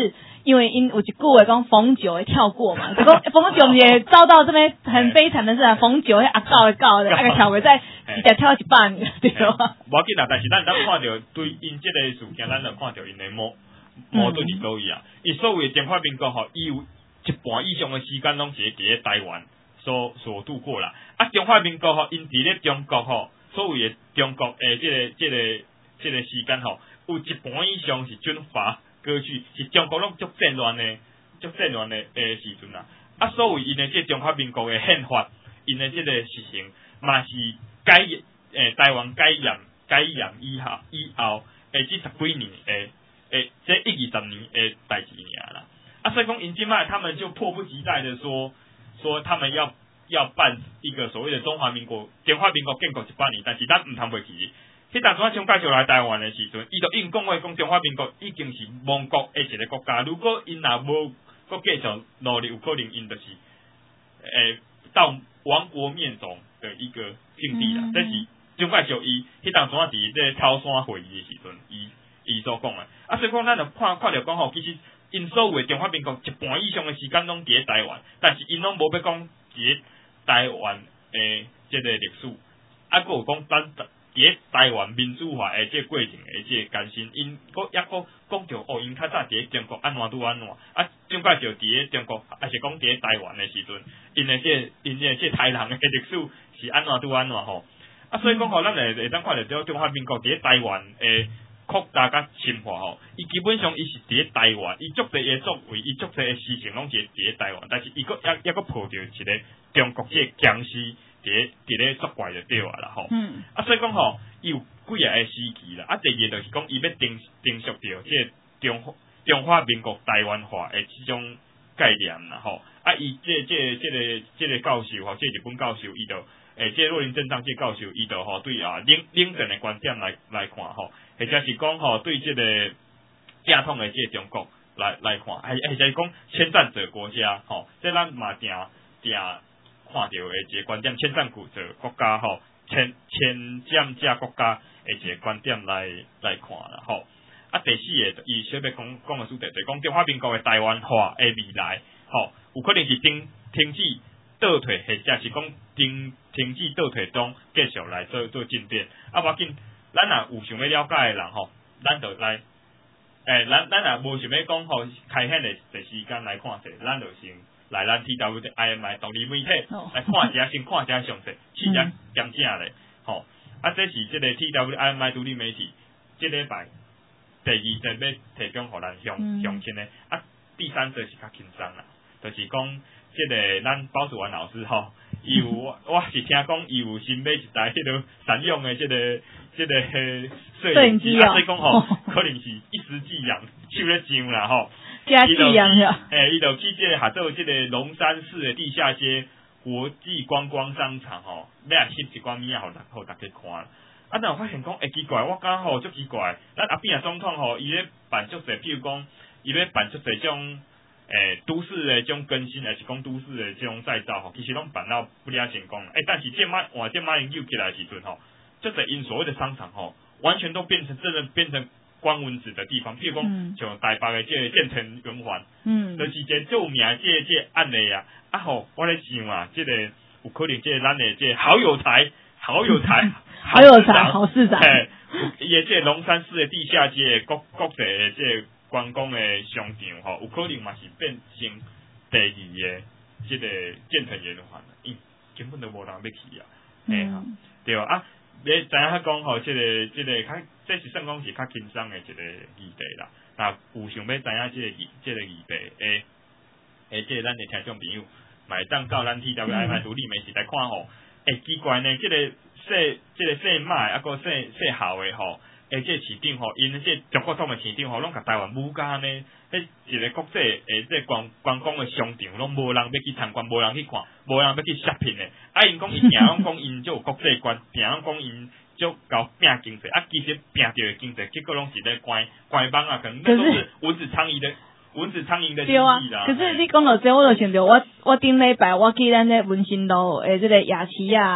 因为因有一句话讲逢九会跳过嘛，就讲逢九也遭到这边很悲惨的是啊，逢九会阿告的告的，那个跳过再直接跳一百年，对吧？ 无要紧啦，但是咱咱看到对因这个事件，咱就看到因的矛矛盾是倒位啊。伊所谓的中华民国吼，伊有一半以上的时间拢是伫咧台湾所所度过啦。啊，中华民国吼，因伫咧中国吼，所谓的中国诶，这个这个这个时间吼，有一半以上是军阀割据，是中国拢足战乱的、足战乱的诶时阵啦。啊，所谓因的这中华民国的宪法，因的这个实行，嘛是改诶台湾改严改严以后以后诶这十几年诶诶这一二十年诶代志尔啦。啊，所以讲因即卖他们就迫不及待的说说他们要要办一个所谓的中华民国中华民国建国一百年，但是咱唔通袂记。迄当初啊，蒋介石来台湾的时阵，伊就硬讲话讲中华民国已经是亡国的一个国家。如果因若无搁继续努力，有可能因就是诶到亡国灭种的一个境地啦。嗯、这是蒋介石伊迄当初啊，伫咧超山会议的时阵，伊伊所讲的。啊，所以讲咱就看看着讲吼，其實因所有中华民国一半以上的時間攏伫咧台灣，但是因攏無要講伫台灣誒即個歷史，啊，佫有講咱伫咧台灣民主化誒即個過程誒即個艱辛，因佫抑佫講着哦，因較早伫咧中國安怎拄安怎，啊，蔣介石伫咧中國，還是講伫咧台灣誒時陣，因誒即因誒即台人誒歷史是安怎拄安怎吼，啊，所以講吼，咱會會當看着中華民國伫咧台灣誒。擴大甲深化吼，伊基本上伊是伫咧台灣，伊足濟嘅作為，伊足濟嘅事情攏是伫咧台灣，但是伊佫抑抑佫抱着一個中國即個僵屍佇咧佇咧作怪就對啊啦吼。嗯。啊，所以講吼，伊有幾啊個時期啦，啊，第二就是講伊要定定屬着即個中中華民國台灣化嘅即種概念啦吼。啊，伊即即即個即個教授吼，即日本教授伊就誒，即若林正章即教授伊就吼對啊領領政嘅觀點來來看吼。或者是講吼，對即個正統的即個中國來來看，或或者是講侵佔者國家吼，即咱嘛定定看到的一個觀點，侵佔者國家吼，侵侵佔者國家的一個觀點來來看啦吼。啊，第四個伊小要講講的主題，就講中華民國的台灣化的未來吼，有可能是停停止倒退，或者是講停停止倒退中繼續來做做進展，啊，無要緊。咱若有想要了解誒人吼，咱就來，誒、欸，咱咱若無想要講吼，開顯誒嘅時間來看者，咱就先來咱 T W I M I 獨立媒體來看一下，先看一下詳細，試下驗證咧，吼、嗯，啊，這是即個 T W I M I 獨立媒體，即禮拜第二就要提供互咱詳詳盡誒，啊，第三則是較輕鬆啦，就是講即個咱包子元老師吼，伊有我是聽講伊有新買一台迄個散用誒即個。即個攝影機啊，所以講吼，可能是一時之陽，手咧上啦吼。加之陽呀。誒，伊就去即個合作即個龍山寺的地下街國際觀光商場吼，要翕一寡物仔，互大互大家看。啊，但有發現講，誒奇怪，我感覺吼足奇怪，咱阿扁總統吼，伊咧辦足濟，譬如講，伊咧辦足濟種誒都市的種更新，還是講都市的這種再造吼，其實攏辦到不了成功。誒，但是這馬換這馬英九起來時陣吼。就是因所謂的商場吼，完全都變成真的變成關文字的地方。譬如講，像台北的這個建成圓環，嗯，就是這著名的這個、這個、案例啊。啊吼，我咧想啊，這個有可能這個咱的這個好友台、好友台、 好友台、好市長， 誒，伊的這個龍山寺的地下街國國際的這個觀光的商場吼，有可能嘛是變成第二個這個建成圓環，因根本都無人要去啊。誒、嗯，對啊。你知影遐講吼，即、這個即、這個較，這是算講是較輕鬆的一個議題啦。那有想要知影即個議，即、這個議題誒誒，即個咱嘅聽眾朋友，咪當到咱 T W I M I 獨立媒體來看吼。誒奇怪呢，即、這個細即個細碼啊個細細校嘅吼，誒即個市長吼，因即中國統嘅市長吼，攏甲台灣武家呢，迄一個國際誒即觀觀光嘅商場，攏無人要去參觀，無人去看，無人要去 shopping 嘅。啊，因講伊定攏講因就有國際觀，定攏講因就搞拼經濟，啊，其實拼着嘅經濟，結果攏是咧關關幫啊，可能那都是蚊子蒼蠅的蚊子蒼蠅的對啊。 可是你講到這，我就想到我我頂禮拜我去咱咧文心路誒，這個夜市啊，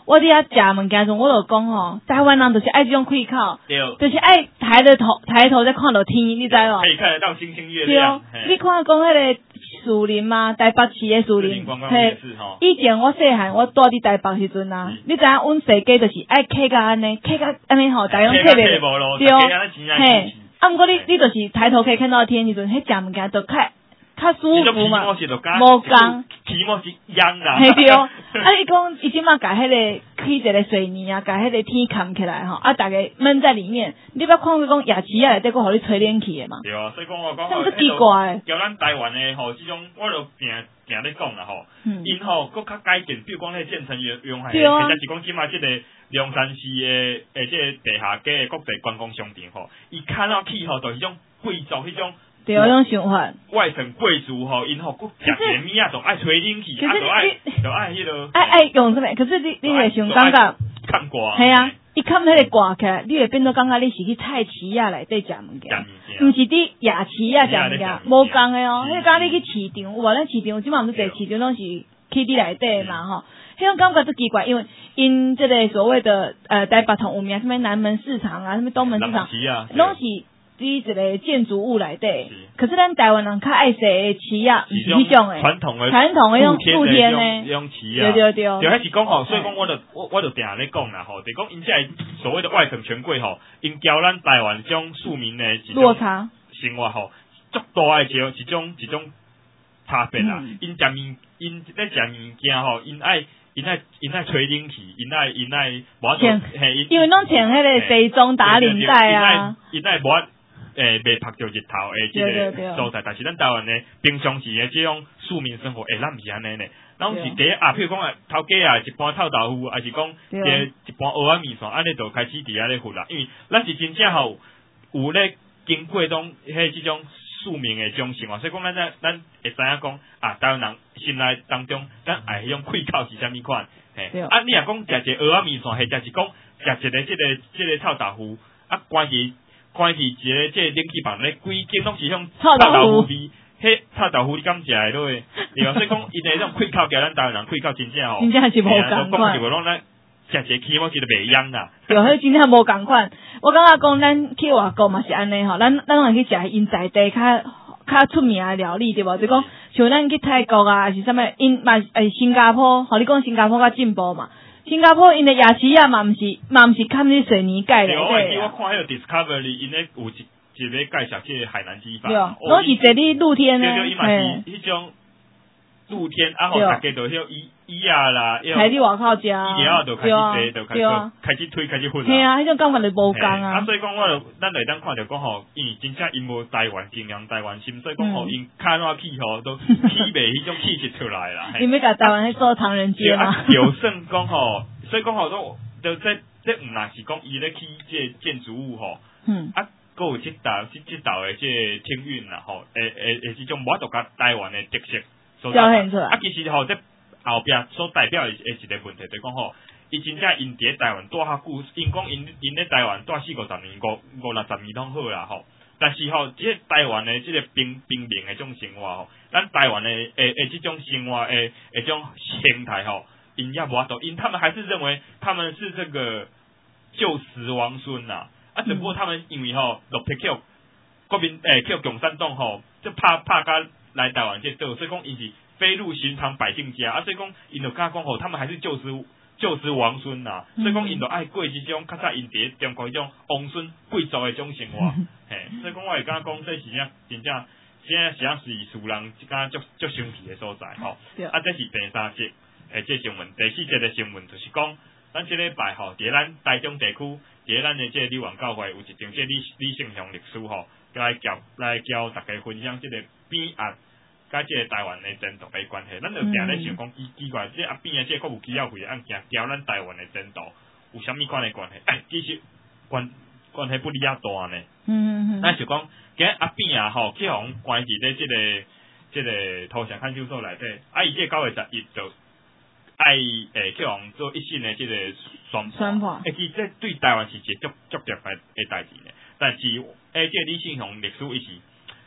我伫遐食物件时，我就讲吼，台湾人就是爱这种开口， 对， 就是爱抬着头抬头再看到天，你知无？ 可以看得到星星月亮。 对，你看讲迄个树林嘛，台北市的树林，嘿，以前我细汉我住伫台北时阵啊，你知影阮世界就是爱客甲安尼，客甲安尼吼，大家拢客袂，对，嘿，啊，毋过你你就是抬头可以看到天时阵，迄食物件都较较舒服嘛，无共。 起码是秧啦。 嘿对，啊，伊讲伊即马甲迄个起一个水泥啊，甲迄个天扛起来吼，啊，大家闷在里面，你捌看过讲夜市啊内底佫互你吹冷气的嘛？ 对啊，所以讲我讲， 这么奇怪。 叫咱台湾的吼，即种我就定定咧讲啦吼，因吼佫较改进，比如讲迄建成用用系，或者是讲即马即个龙山市的诶，即个地下街的国际观光商店吼，伊看到起吼，就是迄种贵族迄种。 对，迄种想法。 外省贵族吼，因吼佫食甜米啊，都爱吹冷气，啊，都爱都爱迄个。爱爱用什么？可是你你会想感觉， 看挂。 系啊，伊看迄个挂起来，你会变做感觉你是去菜市啊内底食物件，毋是伫夜市啊食物件，无共的哦。迄讲你去市场，有无？咱市场即满毋是伫市场拢是去伫内底嘛吼。迄种感觉真奇怪，因为因这个所谓的呃台北同有名什么南门市场啊，什么东门市场，拢是。伫一个建筑物内底，可是咱台湾人较爱说的市啊，毋是迄种诶， 传统诶， 传统诶，种露天诶， 种市啊， 对对对， 就迄是讲吼，所以讲我就我我就定咧讲啦吼，就讲因这所谓的外省权贵吼，因交咱台湾种庶民诶一种落差生活吼，足大诶一一种一种差别啦。因食物，因咧食物件吼，因爱。因爱因爱吹冷气，因爱因爱无穿，因为拢穿迄个西装打领带啊， 因爱无诶袂晒着日头诶，即个所在。但是咱台湾呢，平常时诶即种庶民生活，诶，咱毋是安尼呢，咱是第一啊，譬如讲啊，头家啊，一盘臭豆腐，还是讲一一盘蚵仔面线，安尼就开始伫遐咧混啦。因为咱是真正吼有咧经过种迄即种庶民诶种生活，所以讲咱咱咱会知影讲啊，台湾人心内当中，咱爱迄种开口是啥物款？嘿，啊，你若讲食一个蚵仔面线，或者是讲食一个即个即个臭豆腐，啊，关系。关系一个即个冷气房咧，规间拢是种臭豆腐味，迄臭豆腐你敢食会落诶？对啊，所以讲因诶种开口叫咱台湾人开口真正吼， 真正是无共款。 讲是无拢咱食一个起码是个袂秧啦。 对，迄真正无共款。我感觉讲咱去外国嘛是安尼吼，咱咱拢会去食因在地较较出名诶料理对无？就讲像咱去泰国啊，还是啥物因嘛诶新加坡，吼你讲新加坡较进步嘛。新加坡因的夜市啊，嘛毋是嘛毋是看你水泥盖的。 对，我看迄个 Discovery， 因咧有一一个介绍即个海南鸡饭。 对，拢是坐你露天的。 对对，伊嘛是迄种露天，啊，互大家就迄椅椅啊啦， 喺你外口食。 伊了就开始坐，就开始开始推，开始混啦。 系啊，迄种感觉就无共啊。 啊，所以讲我就咱来当看着讲吼，因为真正因无台湾经营台湾心，所以讲吼因看哪起吼都起袂迄种气质出来啦。 你要甲台湾去做唐人街吗？ 就算讲吼，所以讲吼都就这这毋若是讲伊咧起即建筑物吼，嗯，啊，佫有即道即即道诶即天运啦吼，诶诶诶，即种我都甲台湾诶特色。 表现出来啊，其实吼，这后壁所代表诶一个问题，就是讲吼，伊真正因伫台湾住较久，因讲因因咧台湾住四五十年、五五六十年拢好啦吼。但是吼，即个台湾诶即个平平民诶种生活吼，咱台湾诶诶诶即种生活诶诶种形态吼，因也无法度，因他们还是认为他们是这个旧时王孙呐，啊，只不过他们因为吼落魄去国民诶去共产党吼，就怕怕甲。来台湾这做，所以讲因是飞入寻常百姓家啊，所以讲因就甲讲吼，他们还是旧时旧时王孙呐，所以讲因就爱过即种较早因伫中国迄种王孙贵族诶种生活，嘿，所以讲我会感觉讲这是正真正现在实是属人即间足足生气诶所在吼，啊，这是第三节诶，这新闻，第四节诶新闻就是讲，咱即礼拜吼，伫咱台中地区，伫咱诶即个理王教会有一场即个理理性向历史吼，来教来教大家分享即个边案。甲即个台湾诶争夺诶关系，咱就定咧想讲奇奇怪，即个阿边诶即个国有机要费诶案件，交咱台湾诶争夺有啥物款诶关系？哎，其实关关系不离啊大呢。嗯嗯嗯。咱就讲，今阿边啊吼，去互关系咧即个即个土城看守所内底，啊伊即个九月十一就爱诶去互做一线诶即个宣宣判。 诶，其实这对台湾是一个足足特别诶代志呢。但是诶，即个李信雄历史伊是伊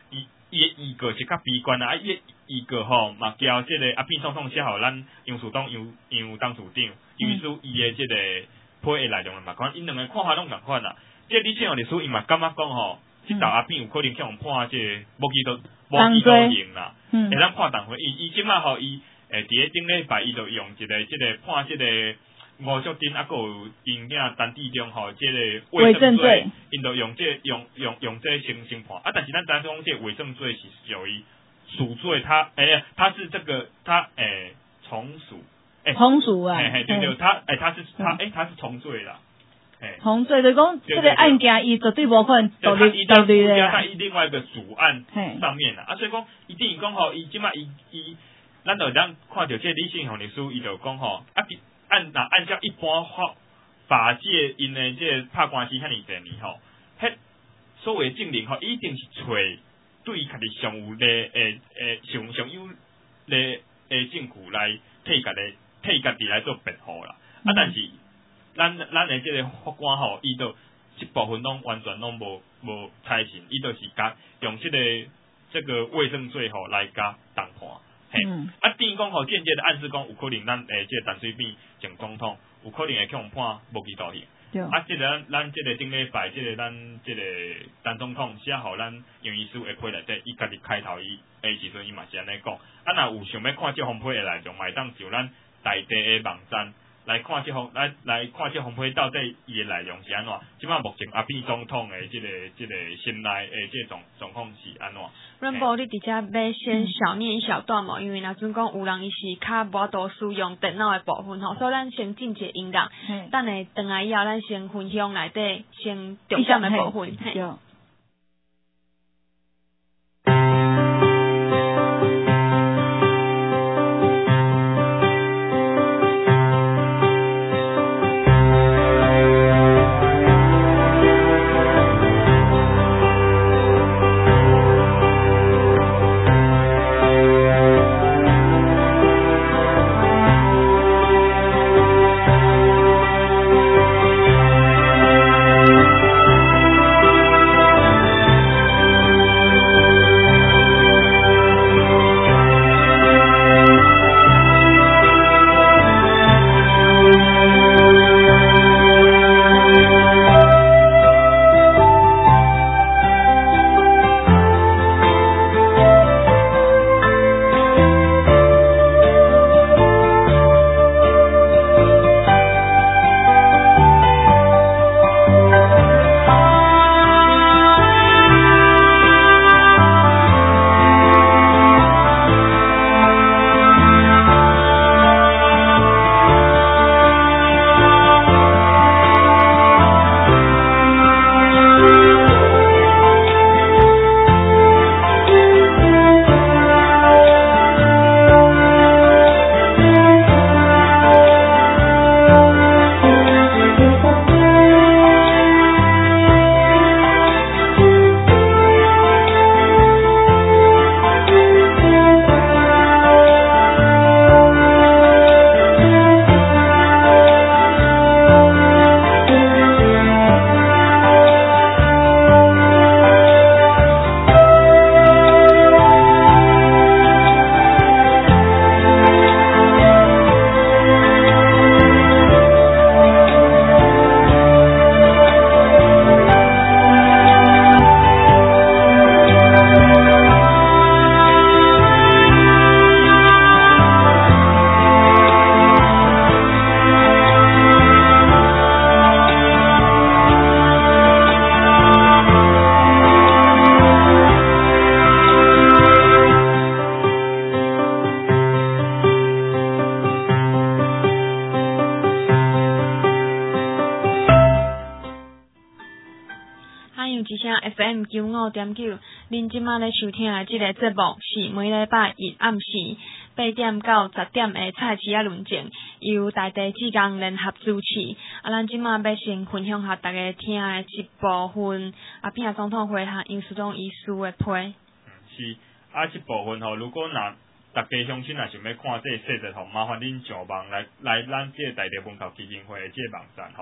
伊诶医格是较悲观啊，啊伊诶医格吼嘛交即个阿扁总统写互咱杨树东杨杨当处长，因为说伊诶即个批诶内容嘛，讲因两个看法拢共款啦。即李庆红律师伊嘛感觉讲吼，即道阿扁有可能向判即个无期徒无期徒刑啦，会咱判当回伊伊即马吼伊诶伫咧顶礼拜伊就用一个即个判即个。吴淑珍啊，佮有因囝陈志忠吼，即个伪证罪，因就用这用用用这刑刑判啊。但是咱单讲这伪证罪是属于属罪，他诶，他是这个他诶从属诶从属啊， 嘿嘿对对，他诶他是他诶他是从罪啦，诶从罪就讲这个案件伊绝对无可能独立独立的啦， 在另外一个主案上面啦，啊，所以讲一定讲吼，伊即马伊伊，咱就咱看到这李信宏律师，伊就讲吼啊。按那按照一般法法界因的这个拍官司遐尼侪年吼，迄所谓证人吼一定是找对家己上有咧诶诶上上有咧诶证据来替家己替家己来做辩护啦。嗯、啊，但是咱咱的这个法官吼，伊都一部分拢完全拢无无采信，伊都是甲用这个这个伪证罪吼来甲当判。嗯，啊，等于讲吼，间接的暗示讲有可能咱诶，即个陈水扁前总统有可能会向判无期徒刑。对。啊，即、这个咱咱即个顶礼拜，即、这个咱即个陈总统写互咱杨医师的批内底，伊家己开头伊诶时阵，伊嘛是安尼讲。啊，若有想要看即封批的内容，嘛会当上咱在地的网站来看即封来来看即封批到底伊的内容是安怎。即摆目前阿扁总统的即、这个即、这个心内诶即个状状况是安怎？ 润宝，你直接要先小念一小段嘛，因为若阵讲有人伊是较无法度使用电脑的部分吼，所以咱先进一个音乐，等下转来以后，咱先分享内底先重点的部分。F M 九五点九，恁即马咧收听的即个节目是每礼拜一暗时八点到十点的菜市仔论证，由在地志工联合主持。啊，咱即马要先分享下大家听的一部分阿扁总统会和杨树忠医师的批。嗯， 是啊，即部分吼，如果若大家乡亲若想要看这个细节吼，麻烦恁上网来来咱即个在地文教基金会的即个网站吼。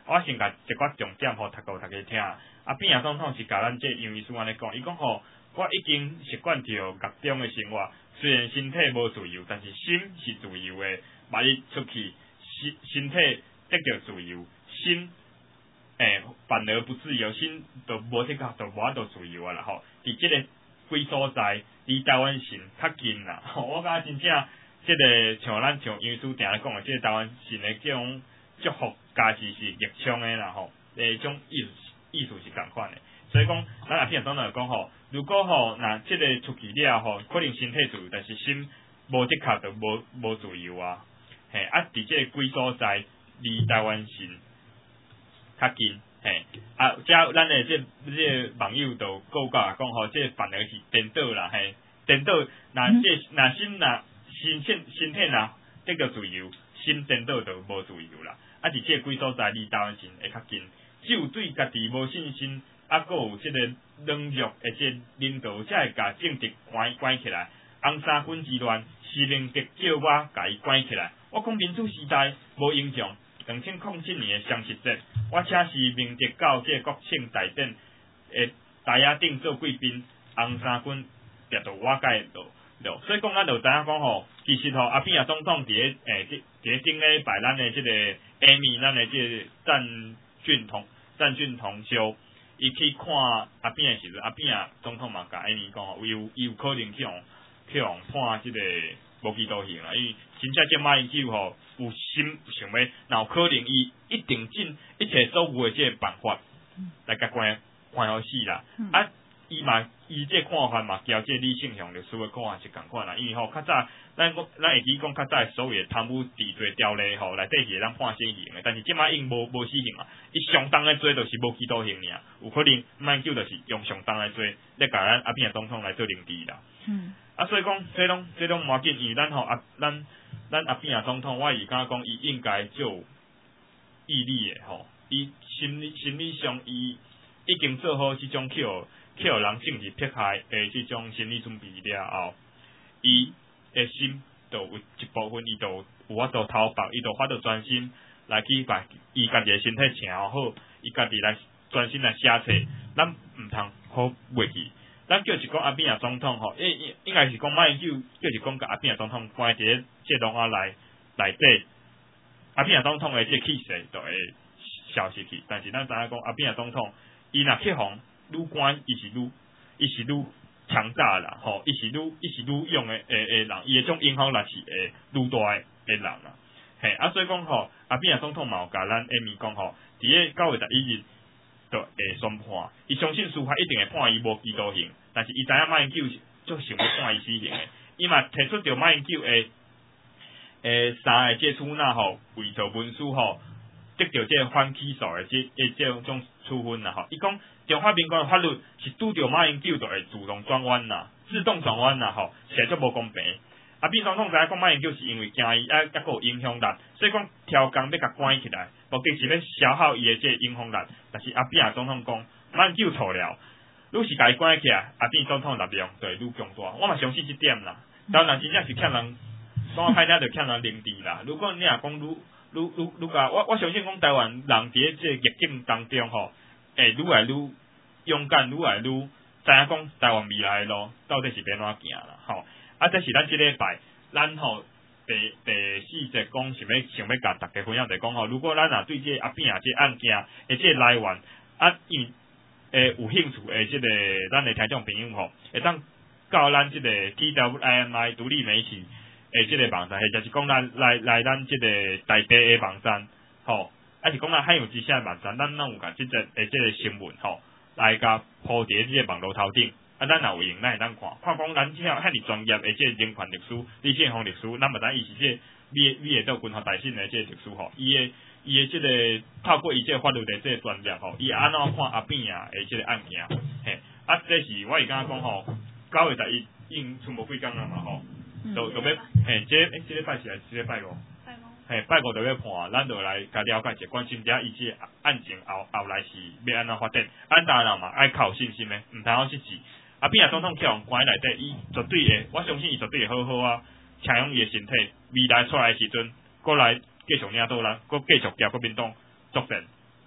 我先甲一寡重点互读互大家听。啊，变也总统是甲咱这杨医师安尼讲，伊讲吼，我已经习惯着狱中的生活，虽然身体无自由，但是心是自由的。万一出去，身身体得到自由，心诶反而不自由，心就无得个，就无法度自由啊啦吼。伫即个几所在，离台湾省较近啦。吼，我感觉真正，即、这个像咱像杨医师定咧讲的，即、这个台湾省的这种祝福，家是是逆冲的啦吼。诶，种意思意思是共款的。所以讲，咱阿片总来讲吼，如果吼若即个出去了吼，可能身体自由，但是心无的确就无无自由啊。嘿，啊，伫即个几所在离台湾省较近，嘿，啊，遮咱的即即个网友就告教讲吼，即反而是颠倒啦，嘿，颠倒，若即若心若身身身体若得到自由，心颠倒就无自由啦。啊，伫即个几所在离台湾省会较近，只有对家己无信心，啊，佫有即个软弱的即领导，才会甲政治关关起来，红衫军之乱，是明德叫我甲伊关起来。我讲民主时代无影响，两千零七年的双十节，我请是明德到这国庆大典诶台仔顶做贵宾，红衫军掠到我甲伊落落，所以讲咱就知影讲吼，其实吼阿扁啊总统伫咧诶伫咧顶咧摆咱的即个 Amy， 咱的即个战俊同战俊同修，伊去看阿扁的时阵，阿扁啊总统嘛甲 Amy 讲吼，有伊有可能去用去用判即个无期徒刑啦，因为真正即马英九吼有心想要，若有可能伊一定尽一切所有的即个办法来甲关关好死啦。嗯、啊，伊嘛伊即看法嘛，交即理性向律师的看法是共款啦，因为吼较早咱咱会记讲较早所谓的贪污治罪条例吼，内底是咱判死刑的，但是即马因无无死刑啊，伊上重的罪就是无期徒刑尔，有可能马英九就是用上重的罪来甲咱阿扁总统来做领治啦。嗯。啊，所以讲，这拢这拢无要紧，因为咱吼啊，咱咱阿扁啊总统，我伊感觉讲，伊应该就有毅力的吼，伊心理心理上，伊已经做好即种去互去互人政治迫害的即种心理准备了后，伊的心就有一部分，伊就有法度投白，伊就法度专心来去把伊家己的身体请好，伊家己来专心来写册，咱毋通好袂记。咱叫是讲阿扁啊总统吼，应应应该是讲马英九叫是讲甲阿扁啊总统关伫咧即笼仔内内底，阿扁啊总统的即气势就会消失去。但是咱知影讲阿扁啊总统，伊若去互愈关，伊是愈伊是愈强大啦，吼，伊是愈伊是愈勇的诶诶人，伊诶种影响力是会愈大诶诶人啦。嘿，啊所以讲吼，阿扁啊总统嘛有甲咱下面讲吼，伫咧九月十一日。就会宣判，伊相信司法一定会判伊无期徒刑，但是伊知影马英九就想要判伊死刑的，伊嘛提出着马英九诶诶三个即处那吼伪造文书吼，得到即个反起诉的即诶即种处分啦吼。伊讲中华民国的法律是拄着马英九就会自动转弯啦，自动转弯啦吼，实在无公平。啊，扁总统知影讲马英九是因为惊伊啊，抑佫有影响力，所以讲挑工要甲关起来，目的是要消耗伊的即个影响力。但是阿扁啊总统讲，马英九错了，愈是甲伊关起来，阿扁总统力量就会愈强大。我嘛相信即点啦。当然真正是欠人，讲歹听就欠人领地啦。如果你若讲愈愈愈愈甲，我我相信讲台湾人伫咧即个逆境当中吼，会愈来愈勇敢，愈来愈知影讲台湾未来的路到底是要怎行啦，吼。啊，这是咱即礼拜，咱吼第第四节讲想要想要甲大家分享，就讲吼，如果咱若对即个阿扁啊即个案件，诶，即个来源啊，伊诶有兴趣诶，即个咱诶听众朋友吼，会当到咱即个 T W I M I 独立媒体诶即个网站，或者是讲咱来来咱即个台北诶网站，吼，啊是讲咱海洋之声诶网站，咱咱有甲即个诶即个新闻吼，来甲铺伫即个网络头顶。啊，咱若有闲，咱会当看，看讲咱即个遐尼专业的即个人权律师、李建宏律师，咱嘛知伊是即个美美的到军校大审的即个律师吼，伊的伊的即个透过伊即个法律的即个专业吼，伊安怎看阿扁啊的即个案件，嘿，啊，这是我会感觉讲吼，九月十一已经剩无几工啊嘛吼，就就要嘿，即诶，即礼拜是啊，即礼拜五，嘿，拜五就要判，咱就来甲了解一下，关心一下伊即个案情后后来是要安怎发展，咱当然嘛爱靠信心的，毋通好失志。阿扁啊总统去互关内底，伊绝对会，我相信伊绝对会好好啊，请用伊的身体，未来出来的时阵，过来继续领导咱，搁继续交国民党作战，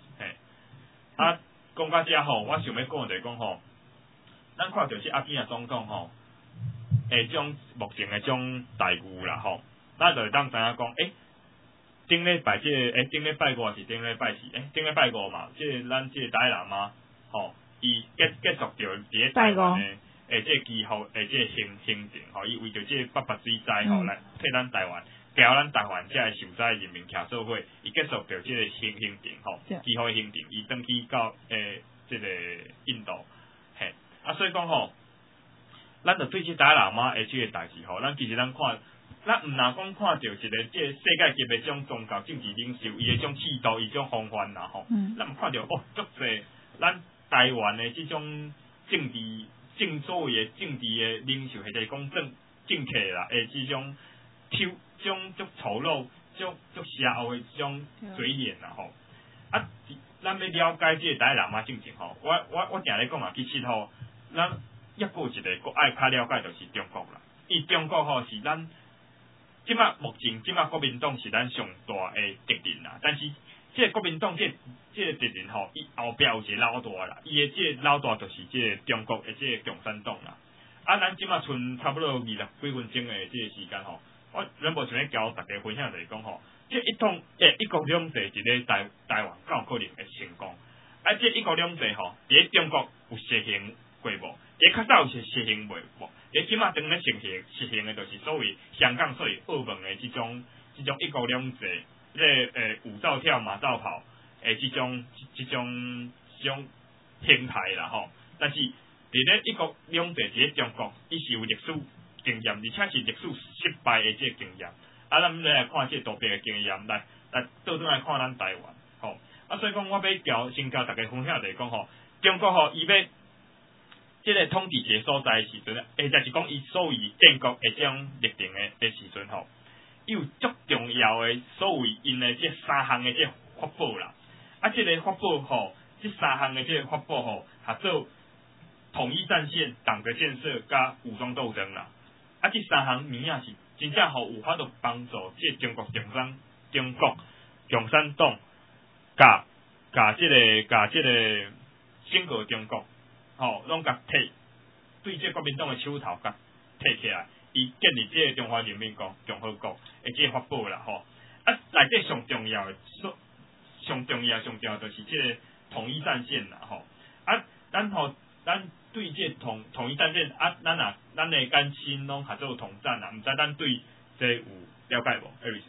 啊，讲到遮吼，我想要讲就是讲吼，咱看到即阿扁啊总统吼，诶，种目前诶种待遇啦吼，咱就会当知影讲，诶、欸，顶礼拜即、这个，诶、欸，顶礼拜五是顶礼拜四，诶、欸，顶礼拜五嘛，即、這個、咱即个达赖喇嘛，吼，伊结结束着伫咧台湾诶，诶，即、這個基候诶，即、這個行行程吼，伊为着即个北北水灾吼、嗯、来替咱台湾。交咱台湾遮个受灾人民徛做伙，伊结束着即个行行程吼，气候行程，伊转去到诶即、這个印度，嘿，啊所以讲吼，咱着对即达赖喇嘛诶即个代志吼，咱其实咱看，咱毋若讲看着一个即个世界级诶种宗教政治领袖，伊诶种气度，伊种风范啦吼，嗯、咱毋看着哦，足侪咱台湾诶即种政治正所谓诶政治诶领袖，或者讲政政客啦，诶即种抽。种足丑陋、足足邪恶的种嘴脸啦吼，啊，咱要了解即个达赖喇嘛政情吼，我我我定咧讲啊，其实吼，咱抑个一个国爱较了解就是中国啦，因为中国吼是咱即马目前即马国民党是咱上大的敌人啦，但是即个国民党即即个敌人吼，伊后壁有一个老大啦，伊的即个老大就是即个中国的即个共产党啦，啊，咱即马剩差不多二十几分钟的即个时间吼。我原本想咧交大家分享就是讲吼，即一统诶一国两制伫咧台台湾敢有可能会成功？啊，即一国两制吼，伫咧中国有实行过无？伫较早有实实行未无？伫即马当咧实行实行诶，就是所谓香港所谓澳门诶即种即种一国两制，咧诶舞照跳马照跑诶即种即种即种形态啦吼。但是伫咧一国两制伫咧中国，伊是有历史。经验，而且是历史失败的即个经验。啊，咱来看即个特别的经验，来来倒转来看咱台湾，吼。啊，所以讲我要交先交大家分享就是讲吼，中国吼伊要即个统治一个所在的时阵，或者是讲伊所谓建国的即种历程的的时阵吼，伊有足重要的所谓因的即三项的即法宝啦。啊，即个法宝吼，即三项的即个法宝吼，合做统一战线、党的建设加武装斗争啦。啊，这三项物啊是真正互有法度帮助即中国共产中国共产党，甲甲即个甲即个整个中国，吼，拢甲摕对即国民党的手头甲摕起来，伊建立即个中华人民共共和国的即个法宝啦，吼。啊，内底上重要的、上重要、上重要就是即个统一战线啦，吼。啊，咱吼咱。对这统统一战线啊，咱啊，咱的甘心拢合作统战啊，毋知咱对这有了解无 ？Aris，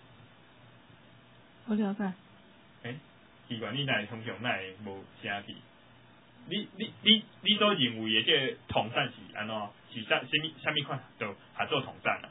我了解。 诶、欸，奇怪，你哪通常哪会无声气？你你你你所认为的这个统战是安怎？是啥？什么什么款就合作统战啊？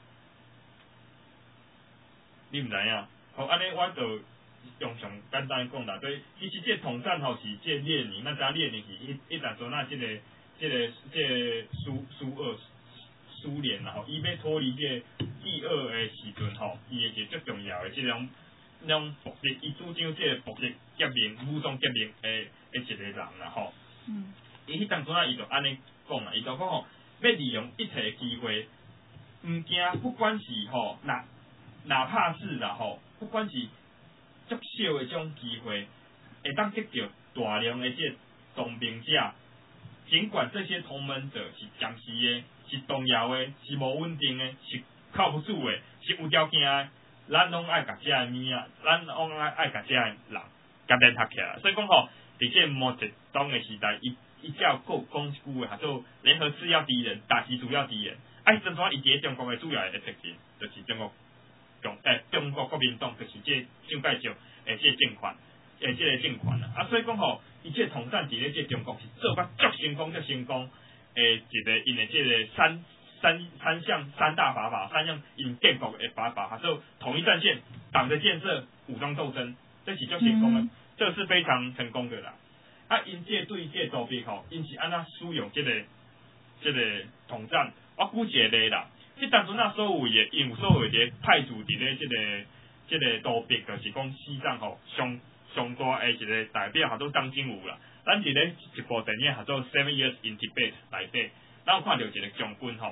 你毋知影？好，安尼我就。用上简单讲啦，所以其实这统战吼是这列宁，咱知列宁是一一旦做那这个这个这个苏苏俄苏联啦吼，伊要脱离这第二的时阵吼，伊会是最重要的这种那种暴力，伊主张这个暴力革命、武装革命的的一个人啦吼。嗯。伊迄当阵啊，伊就安尼讲啦，伊就讲吼，要利用一切机会，毋惊不管是吼哪哪怕是啦吼，不管是足少的种机会，会当得到大量的这同盟者，尽管这些同盟者是暂时的，是动摇的，是无稳定的，是靠不住的，是有条件的，咱拢爱甲这物啊，咱拢爱爱甲这人甲联合起来。所以讲吼，伫这毛泽东的时代，伊伊才有讲讲一句话，叫做联合次要敌人，打击主要敌人。啊，真正伊伫中国的主要的特征，就是中国。中诶，中国国民党就是这蒋介石诶，这政权诶，这个政权啦。啊，所以讲吼，伊这统战伫咧这中国是做甲足成功、足成功诶，一个因诶这个三三三项三大法法，三项因建国诶法法，做统一战线、党的建设、武装斗争，这是足成功的，嗯、这是非常成功的啦。啊，因这对这周边吼，因是安怎使用这个这个统战，我估一个例啦。即当阵啊，所有的因有所有的派驻伫咧即个即、这个岛边，就是讲西藏吼上上大诶一个代表，叫做张经武啦。咱伫咧一部电影叫做《Seven Years in Tibet》内底，咱有看到一个将军吼，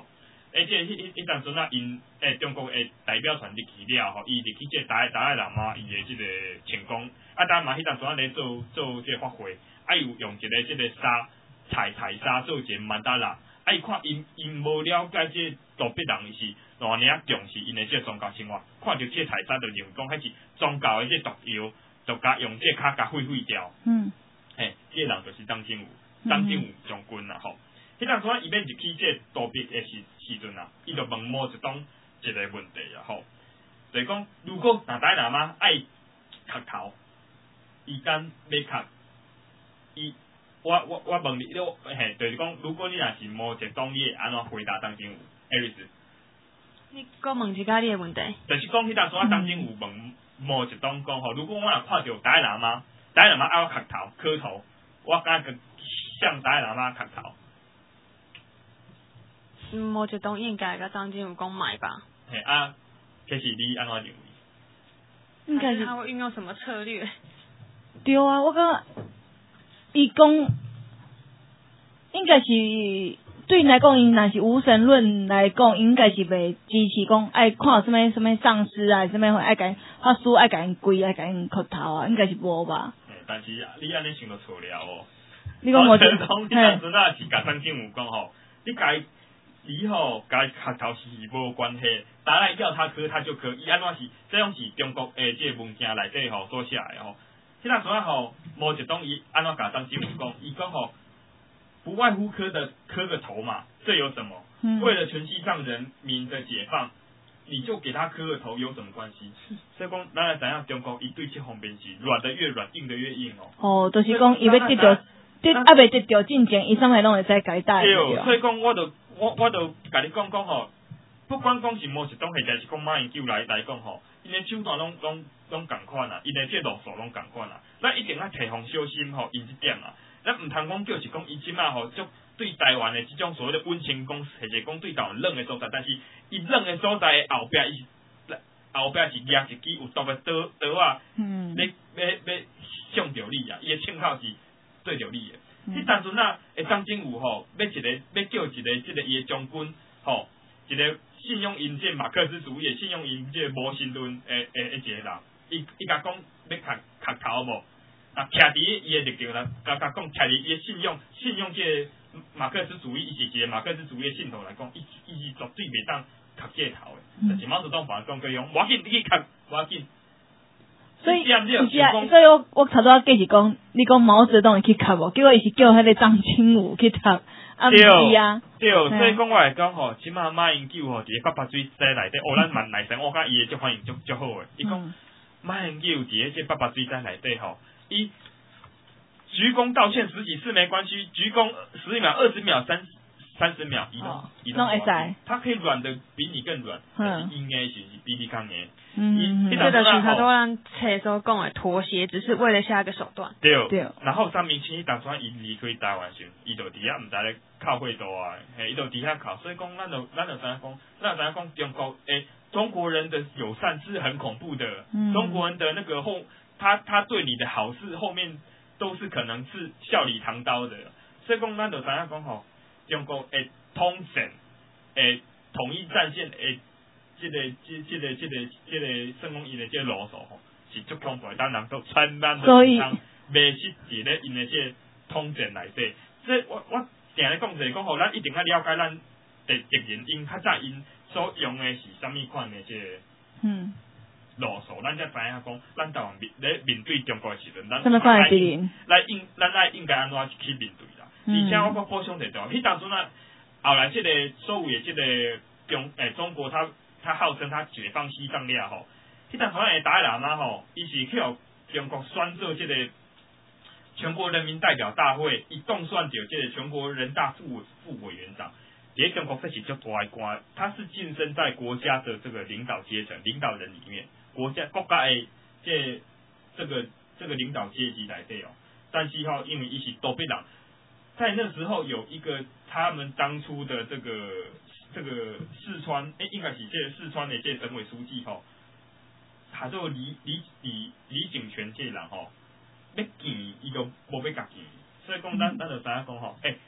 诶，即迄迄迄当阵啊，因诶中国诶代表团入去了吼，伊入去即达达赖喇嘛伊诶即个寝宫，啊，当嘛迄当阵啊咧做做即个法会，啊有用一个即个沙彩彩沙做一个曼达拉，啊伊看因因无了解即道别人是偌尔啊重视因诶即个宗教生活，看着即彩沙就认为讲迄是宗教诶即毒药，就甲用即骹甲毁毁掉。嗯。嘿，即个人就是张金武，张金武将军啦吼。迄当阵伊要入去即道别诶时时阵啊，伊就问毛泽东一个问题啊吼，就是讲如果达赖喇嘛爱磕头，伊敢要磕？伊我我我问你，你嘿，就是讲如果你若是毛泽东，你会安怎回答张金武？艾瑞斯， 你搁问一下你诶问题。 就是讲迄当阵啊，张金武问毛泽东讲吼，如果我若看到达赖喇嘛，达赖喇嘛爱我磕头磕头，我敢个向达赖喇嘛磕头。 毛泽东应该甲张金武讲买吧。 嘿啊，这是你安怎认为？ 应该是他会运用什么策略？ 对啊，我感觉伊讲应该是对因来讲，因若是无神论来讲，应该是袂支持讲爱看什么什么丧尸啊，什么爱甲法师爱甲因跪爱甲因磕头啊，应该是无吧？ 但是你安尼想就错了哦。 你讲毛泽东，你当阵啊是甲张金武讲吼，你甲伊。伊吼，甲伊磕头是无关系，达赖要他磕他就磕，伊安怎是？这种是中国诶，即个文件内底吼所写诶吼。迄当时啊吼，毛泽东伊安怎甲张金武讲？伊讲吼，不外乎磕的磕个头嘛，这有什么？嗯、为了全西藏人民的解放，你就给他磕个头有什么关系？所以讲，咱来知影中国伊对这方面是软的越软，硬的越硬哦。 哦，就是讲伊要得到，得还未得到进前，伊啥物拢会使改带。 对，所以讲我就。我我就甲你讲讲吼，不管讲是毛泽东，或者是讲马英九来来讲吼，因诶手段拢拢拢共款啊，因诶这路数拢共款啊。咱一定要提防小心吼，因即点啊，咱毋通讲就是讲伊即马吼，就对台湾诶即种所谓的温情攻势，或者讲对台湾冷诶所在，但是伊冷诶所在后壁，伊后壁是举一支有毒诶刀刀啊，嗯，要要要向着你啊，伊诶枪口是对着你诶。迄当阵啊，诶，张金武吼，要一个要叫一个即个伊诶将军吼，一个信用因即马克思主义，信用因即无神论诶诶诶一个人，伊伊甲讲要磕磕头无，啊，徛伫伊诶立场啦，甲甲讲徛伫伊诶信用信用即个马克思主义，伊是一个马克思主义诶信徒来讲，伊伊是绝对袂当磕这头诶，但是毛泽东反而讲佢用，无要紧你去磕，无要紧。 所以，是啊，所以我我头拄仔计是讲，你讲毛泽东会去磕无？结果伊是叫迄个张清武去磕，啊，毋是啊。 对，所以讲我来讲吼，即马马英九吼，伫个八八水在内底，哦，咱蛮内神，我感伊诶足反应足足好诶。伊讲马英九伫个即八八水在内底吼，伊鞠躬道歉十几次没关系，鞠躬十秒、二十秒、三三十秒，伊都伊都会使，他可以软的比你更软，但是应该是比你更硬。 嗯，这个是他都让切所讲的妥协，只是为了下一个手段。 对，对。然后张明清打算伊离开台湾时，伊就伫遐毋知咧靠会多啊，嘿，伊就伫遐靠，所以讲咱就咱就知影讲，咱就知影讲中国诶，中国人的友善是很恐怖的，嗯、中国人的那个后，他他对你的好事后面都是可能是笑里藏刀的，所以讲咱就知影讲吼，中国诶通神诶统一战线诶。这个、这、这个、这个、这个圣公因的这个路数吼，是足恐怖的，咱人都千万都唔通迷失伫咧因的这统战内底。所以我我定咧讲就是讲吼，咱一定要了解咱敌敌人因较早因所用的是啥物款的这个嗯路数，咱才知影讲，咱台湾面咧面对中国的时阵，咱什么款的敌人？ 来应咱爱应该安怎去面对啦？而且我搁补充一条，迄当阵啊，后来这个所谓的这个中诶、欸、中国他。他号称他解放西藏了吼，迄阵好像会达赖喇嘛吼，伊是去互中国选做这个全国人民代表大会，伊动算着这个全国人大副副委员长，在中国这是叫大官，他是晋升在国家的这个领导阶层、领导人里面，国家国家的这这个这个领导阶级来对哦。但是吼，因为伊是都别人，在那时候有一个他们当初的这个。这个四川，诶、欸，应该是这个四川的这个省委书记吼，他做李李李李景全这人吼，要见伊都无要甲见，所以讲咱咱就知影讲吼，诶、欸，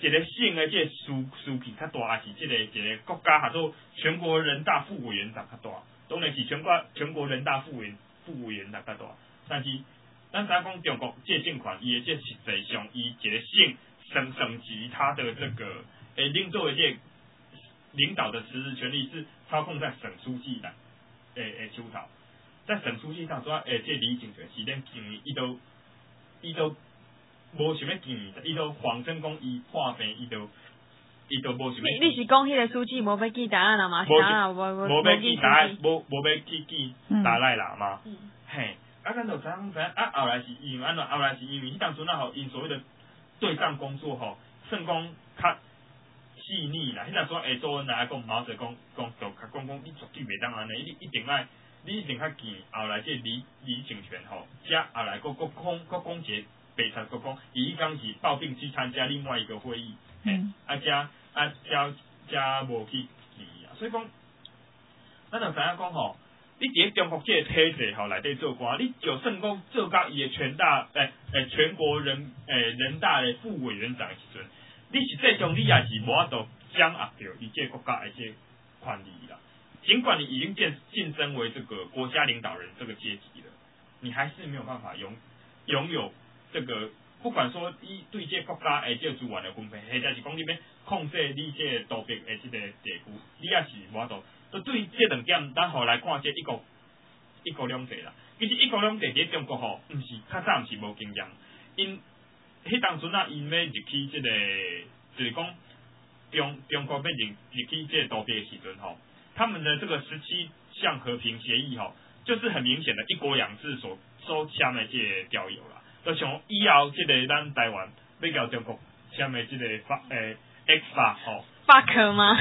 一个省的这书书记较大，还是这个一个国家叫做全国人大副委员长较大？当然是全国全国人大副委副委员长较大，但是咱知影讲中国这政权，伊的这实际上伊一个省省省级，他的这个诶领导的这领导的实质权力是操控在省书记的诶诶手头，在省书记上说诶这李景全是连建议伊都伊都无想要建议，伊都谎称讲伊破病，伊都伊都无想要。 你你是讲迄个书记无要记答案啦嘛？ 无无无要记答案，无无要去记答赖啦嘛？ 嗯、 嘿。啊，咱就知影知影，啊，后来是因为安怎？后来是因为迄当阵啊吼，因所谓的对账工作吼，算讲较细腻啦。迄当阵下周恩来讲，毛泽东讲就较讲讲，你绝对袂当安尼，你一定爱，你一定较见后来这李李景全吼，加后来国国空国公节北察国公，伊刚是抱病去参加另外一个会议，嗯，啊加啊加加无去记啊，所以讲，咱就知影讲吼。你伫中国这个体制吼内底做官，你就算讲做到伊的全大诶诶全国人诶人大的副委员长的时阵，你实际上你也是无法度掌握到伊这国家的这权力啦。尽管你已经晋晋升为这个国家领导人这个阶级了，你还是没有办法拥拥有这个，不管说你对这国家的这资源的分配，或者是讲你要控制你这土地的这个地区，你也是无法度。就对这两点，咱后来看这一国一国两制啦。其实一国两制伫中国吼，毋是较早毋是无经验，因迄当阵啊，因要入去这个，就是讲中中国要入入去这个土地的时阵吼，他们的这个十七项和平协议吼，就是很明显的一国两制所所签的这个条约啦。就像以后这个咱台湾要交中国签的这个法诶 X 法吼。 法克吗？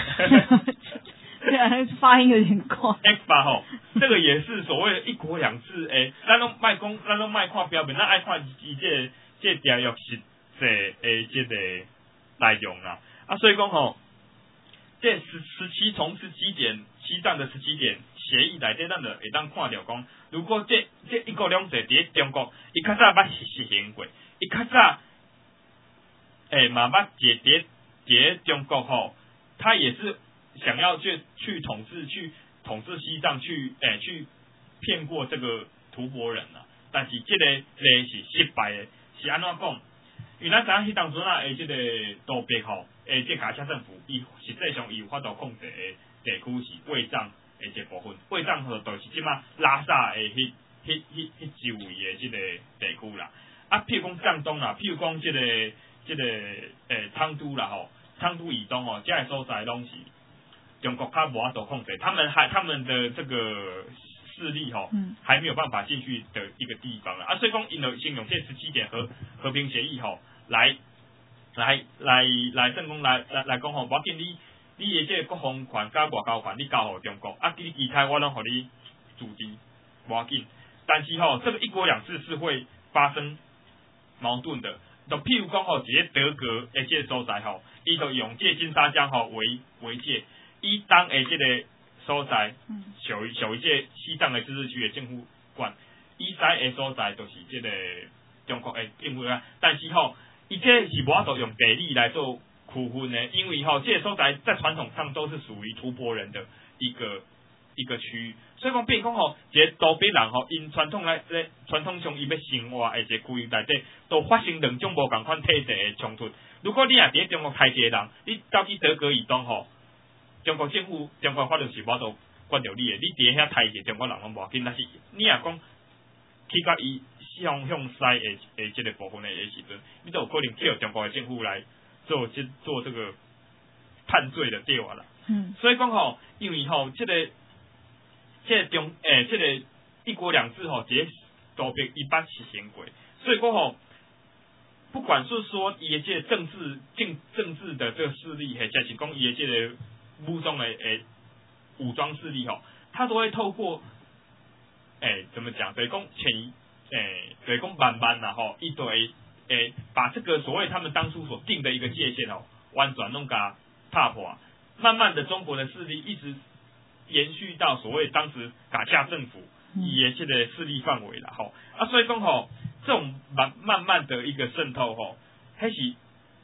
发音有点怪。 X 法吼，这个也是所谓的一国两制诶，咱拢卖讲，咱拢卖看标本，咱爱看伊这这条约实际诶这个内容啦。啊，所以讲吼，这十十七从十七点西藏的十七点协议内底，咱就会当看到讲，如果这这一国两制伫中国，伊较早捌实行过，伊较早诶嘛捌解伫伫中国吼，他也是。想要去去统治去统治西藏去诶、欸、去骗过这个吐蕃人啊，但是这个咧是失败的，是安怎讲？因为咱知影迄当阵啊，诶，这个土地吼，诶，这卡车政府伊实际上伊有法度控制的地区是卫藏诶这部分，卫藏吼就是即马拉萨诶迄迄迄迄周围的这个地区啦。啊，譬如讲藏东啦，譬如讲这个这个诶昌都啦吼，昌都以东吼，这个所在拢是。中国他无法度控制，他们还他们的这个势力吼、嗯，还没有办法进去的一个地方啊，所以讲因就先用这十七点和和平协议吼，来来来来正讲来来来讲吼，无要紧你你的这个国防权甲外交权你交互中国，啊，其其他我拢互你主持，无要紧。但是吼，这个一国两制是会发生矛盾的。就譬如讲吼，一个德国的这个所在吼，伊就用这金沙江吼为为界。伊当诶，即个所在属于属于即西藏诶自治区诶政府管，伊在诶所在就是即个中国诶政府啊。但是吼，伊这是无法度用地理来做区分诶，因为吼，这个所在在传统上都是属于吐蕃人的一个一个区域，所以讲变讲吼，一个土地人吼，因传统来咧传统上伊要生活诶一个区域内底，都发生两种无共款体制诶冲突。如果你也伫中国台阶人，你走去德国以东吼。中国政府、中国法律是无度管着你的，你伫遐台阶，中国人拢无要紧。但是你若讲去到伊向向西诶诶即个部分诶时阵，你都有可能叫中国的政府来做即做这个判罪的对话啦。嗯，所以讲吼，因为吼，即、这个即、这个中诶，即、这个一国两制吼，这都被一般实行过，所以讲吼。不管是说伊的这个政治政政治的这个势力，或者是讲伊的这个武装的诶武装势力吼，他都会透过诶怎么讲？等于讲潜移诶，等于讲慢慢啦吼，伊都会诶把这个所谓他们当初所定的一个界限吼，弯转弄甲踏破，慢慢的中国的势力一直延续到所谓当时噶夏政府伊的这个势力范围啦吼啊，所以讲吼。这种慢慢慢的一个渗透吼，还是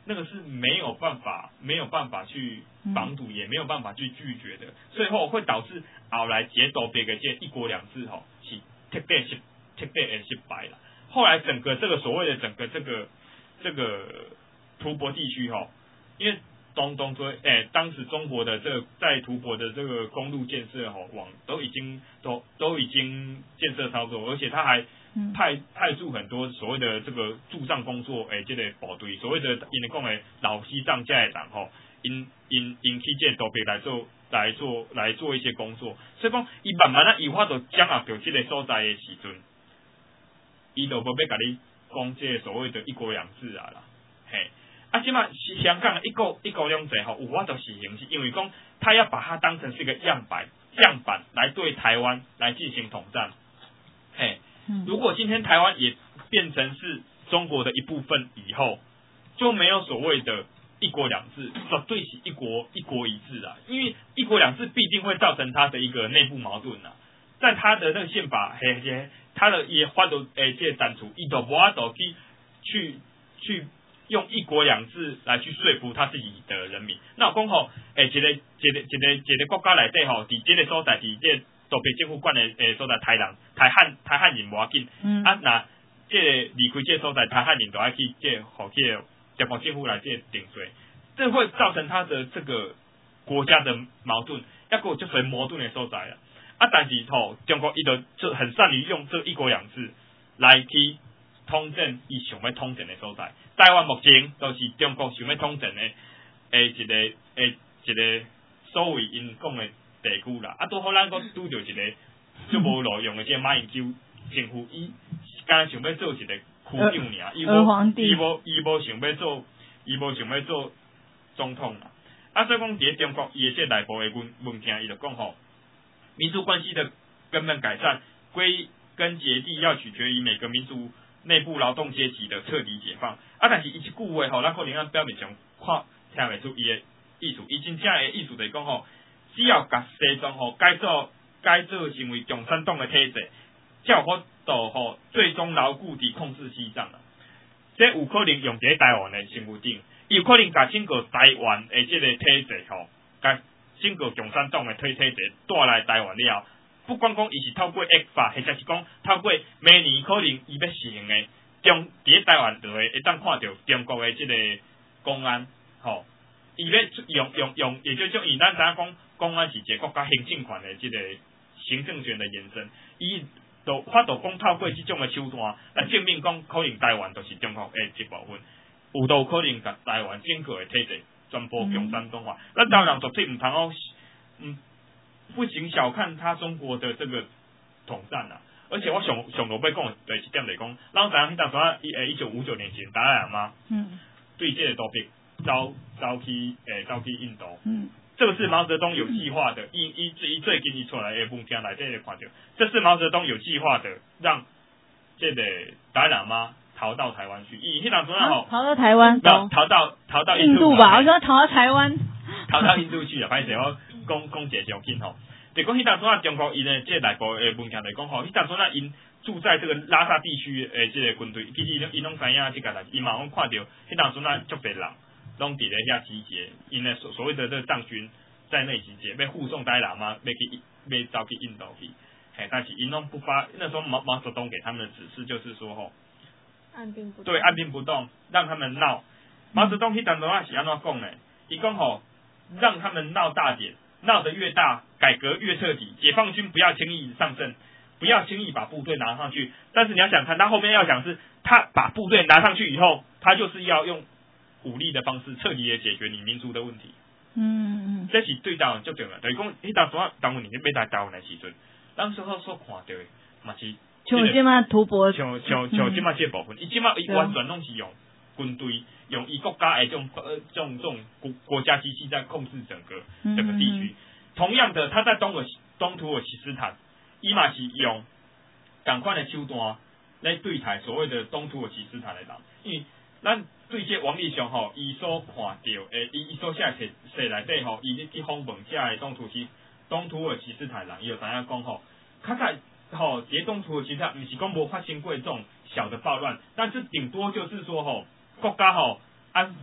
那个是没有办法没有办法去防堵，嗯、也没有办法去拒绝的，所以后会导致后来解读别个这一国两制吼是特别失特别的失败了。后来整个这个所谓的整个这个这个吐蕃地区吼，因为东东说，哎，当时中国的这个在吐蕃的这个公路建设吼网都已经都都已经建设操作，而且他还派派驻很多所谓的这个驻藏工作，哎，这个部队，所谓的因为讲的老西藏家的人吼，因因因去这土地来做来做来做一些工作，所以讲伊慢慢啊，伊法度掌握到这个所在的时阵，伊就无要甲你讲这个所谓的一国两制啊啦，嘿。啊，即马香港一国一国两制吼，有法度实行，是因为讲他要把它当成是一个样板样板来对台湾来进行统战。嘿，如果今天台湾也变成是中国的一部分以后，就没有所谓的一国两制，绝对是一国一国一制啊。因为一国两制必定会造成他的一个内部矛盾啊，在他的那个宪法嘿嘿，他的也法度诶，这个删除，伊都无法度去去去。用一国两制来去说服他自己的人民。那我讲吼，诶，一个一个一个一个国家内底吼，伫这个所在，伫这特别政府管的诶所在，台人、台汉、台汉人无要紧。嗯。啊，那这个离开这所在，台汉人都要去这好去中国政府来这顶罪，这会造成他的这个国家的矛盾，一个就是矛盾的所在啊。啊，但是吼，中国伊就就很善于用这一国两制来去统战伊想要统战的所在。台湾目前都是中国想要统战的诶一个诶一个所谓因讲的地区啦，啊，拄好咱佫拄着一个足无路用的这马英九政府，伊干想要做一个区长尔，伊无伊无伊无想要做，伊无想要做总统啦。啊，所以讲伫中国伊的这内部的文文件，伊就讲吼，民族关系的根本改善，归根结底要取决于每个民族内部劳动阶级的彻底解放。啊，但是伊一句话吼，咱可能咱表面上看听袂出伊的意思。伊真正的意思就是讲吼，只要甲西藏吼改造改造成为共产党的体制，才有法度吼最终牢固地控制西藏啊。这有可能用伫台湾的身份顶，伊有可能甲整个台湾的这个体制吼，甲整个共产党的体体制带来台湾了。不管讲伊是透过恶法，或者是讲透过明年可能伊要实行的。中伫台湾就会一旦看到中国的这个公安，吼，伊要用用用，也就是以咱知影讲，公安是一个国家行政权的这个行政权的延伸，伊就法度讲透过这种的手段来证明讲，可能台湾就是中国的一部分，有都可能甲台湾整个的体制全部共产党化。咱当然绝对唔通哦，嗯，不行小看他中国的这个统战啊。而且我上上落要讲的一点就是讲，咱知影迄当时啊，诶，一九五九年前，达赖喇嘛嗯，对这个土地招招去诶，招去印度，嗯，这个是毛泽东有计划的，一一一最近一出来的文件来这里看到，这是毛泽东有计划的，让这个达赖喇嘛逃到台湾去。伊迄当时啊吼， 逃到台湾， 逃逃到逃到印度吧？我说逃到台湾， 逃到印度去了，歹势我讲讲一上紧吼。就讲迄当阵啊，中国因诶即内部诶文件来讲吼，迄当阵啊因住在这个拉萨地区诶即个军队，其实因拢知影即个代志，因嘛拢看到迄当阵啊足侪人拢伫咧遐集结，因诶所所谓的这个藏军在内集结，要护送达赖喇嘛，要去要走去印度去，嘿，但是因拢不发，那时候毛毛泽东给他们的指示就是说吼， 按兵不动， 对，按兵不动，让他们闹。毛泽东迄当阵啊是安怎讲呢？伊讲吼，让他们闹大点。闹得越大，改革越彻底。解放军不要轻易上阵，不要轻易把部队拿上去。但是你要想看，他后面要想是，他把部队拿上去以后，他就是要用武力的方式彻底的解决你民族的问题。嗯嗯，这是对台湾最重要。就是讲，迄当时啊，当年你要来台湾的时阵，咱所所所看到的，嘛是像即马吐蕃， 像像像即马这部分，伊即马伊完全拢是用军队。用伊国家诶这种呃这种这种国国家机器在控制整个整个地区。嗯、同样的，他在东尔东土尔其斯坦，伊嘛是用同款的手段来对待所谓的东土尔其斯坦的人，因为咱对这王立雄吼，伊所看到诶，伊伊所写册册内底吼，伊去访问遮的东土其东土尔其斯坦人，伊就知影讲吼，较在吼，这东土尔其斯坦毋是讲无发生过这种小的暴乱，但是顶多就是说吼。国家吼安抚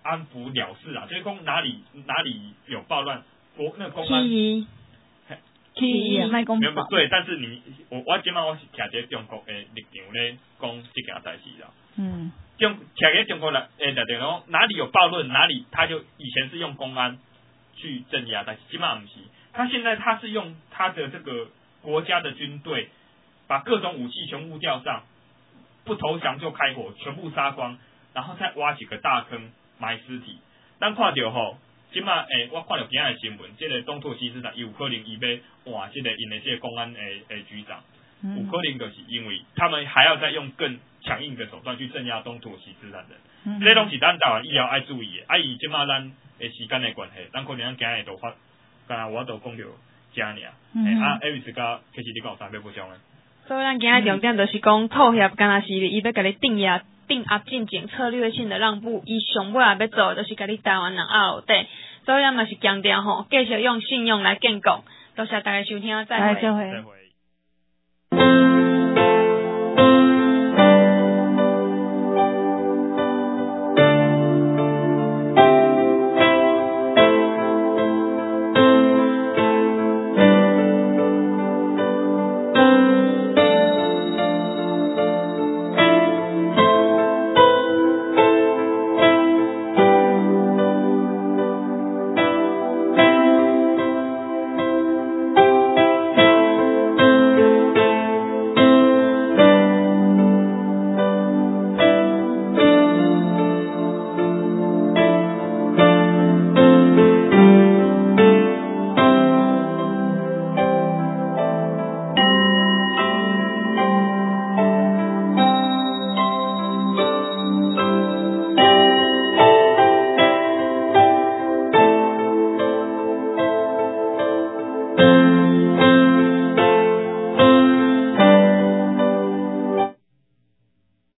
安抚了事啊，就是讲哪里哪里有暴乱，国那个公安。 起义卖公没有对，但是你我我今晚我是徛在中国诶立场咧讲这件代志啦。嗯。中徛在中国啦，诶，立场讲哪里有暴乱，哪里他就以前是用公安去镇压，但是今晚不是，他现在他是用他的这个国家的军队，把各种武器全部调上，不投降就开火，全部杀光，然后再挖几个大坑埋尸体。咱看到吼。即马诶，我看到今仔的新闻，即、这个东土西市长有可能伊要换即个因的即个公安诶诶局长，嗯、有可能就是因为他们还要再用更强硬的手段去镇压东土西市长人，这拢、嗯、是咱台湾以后爱注意的。啊，伊即马咱诶时间的关系，咱可能咱今日都发，刚才我都讲到这尔。嗯、啊，艾瑞斯甲其实你讲有啥要补充的？ 所以咱今日重点就是讲妥协，敢若是伊要甲你定压。定压进境策略性的让步，伊上尾也要做，就是甲你台湾人拗底，所以咱嘛是强调吼，继续用信用来建构。多谢大家收听，再会。 再会。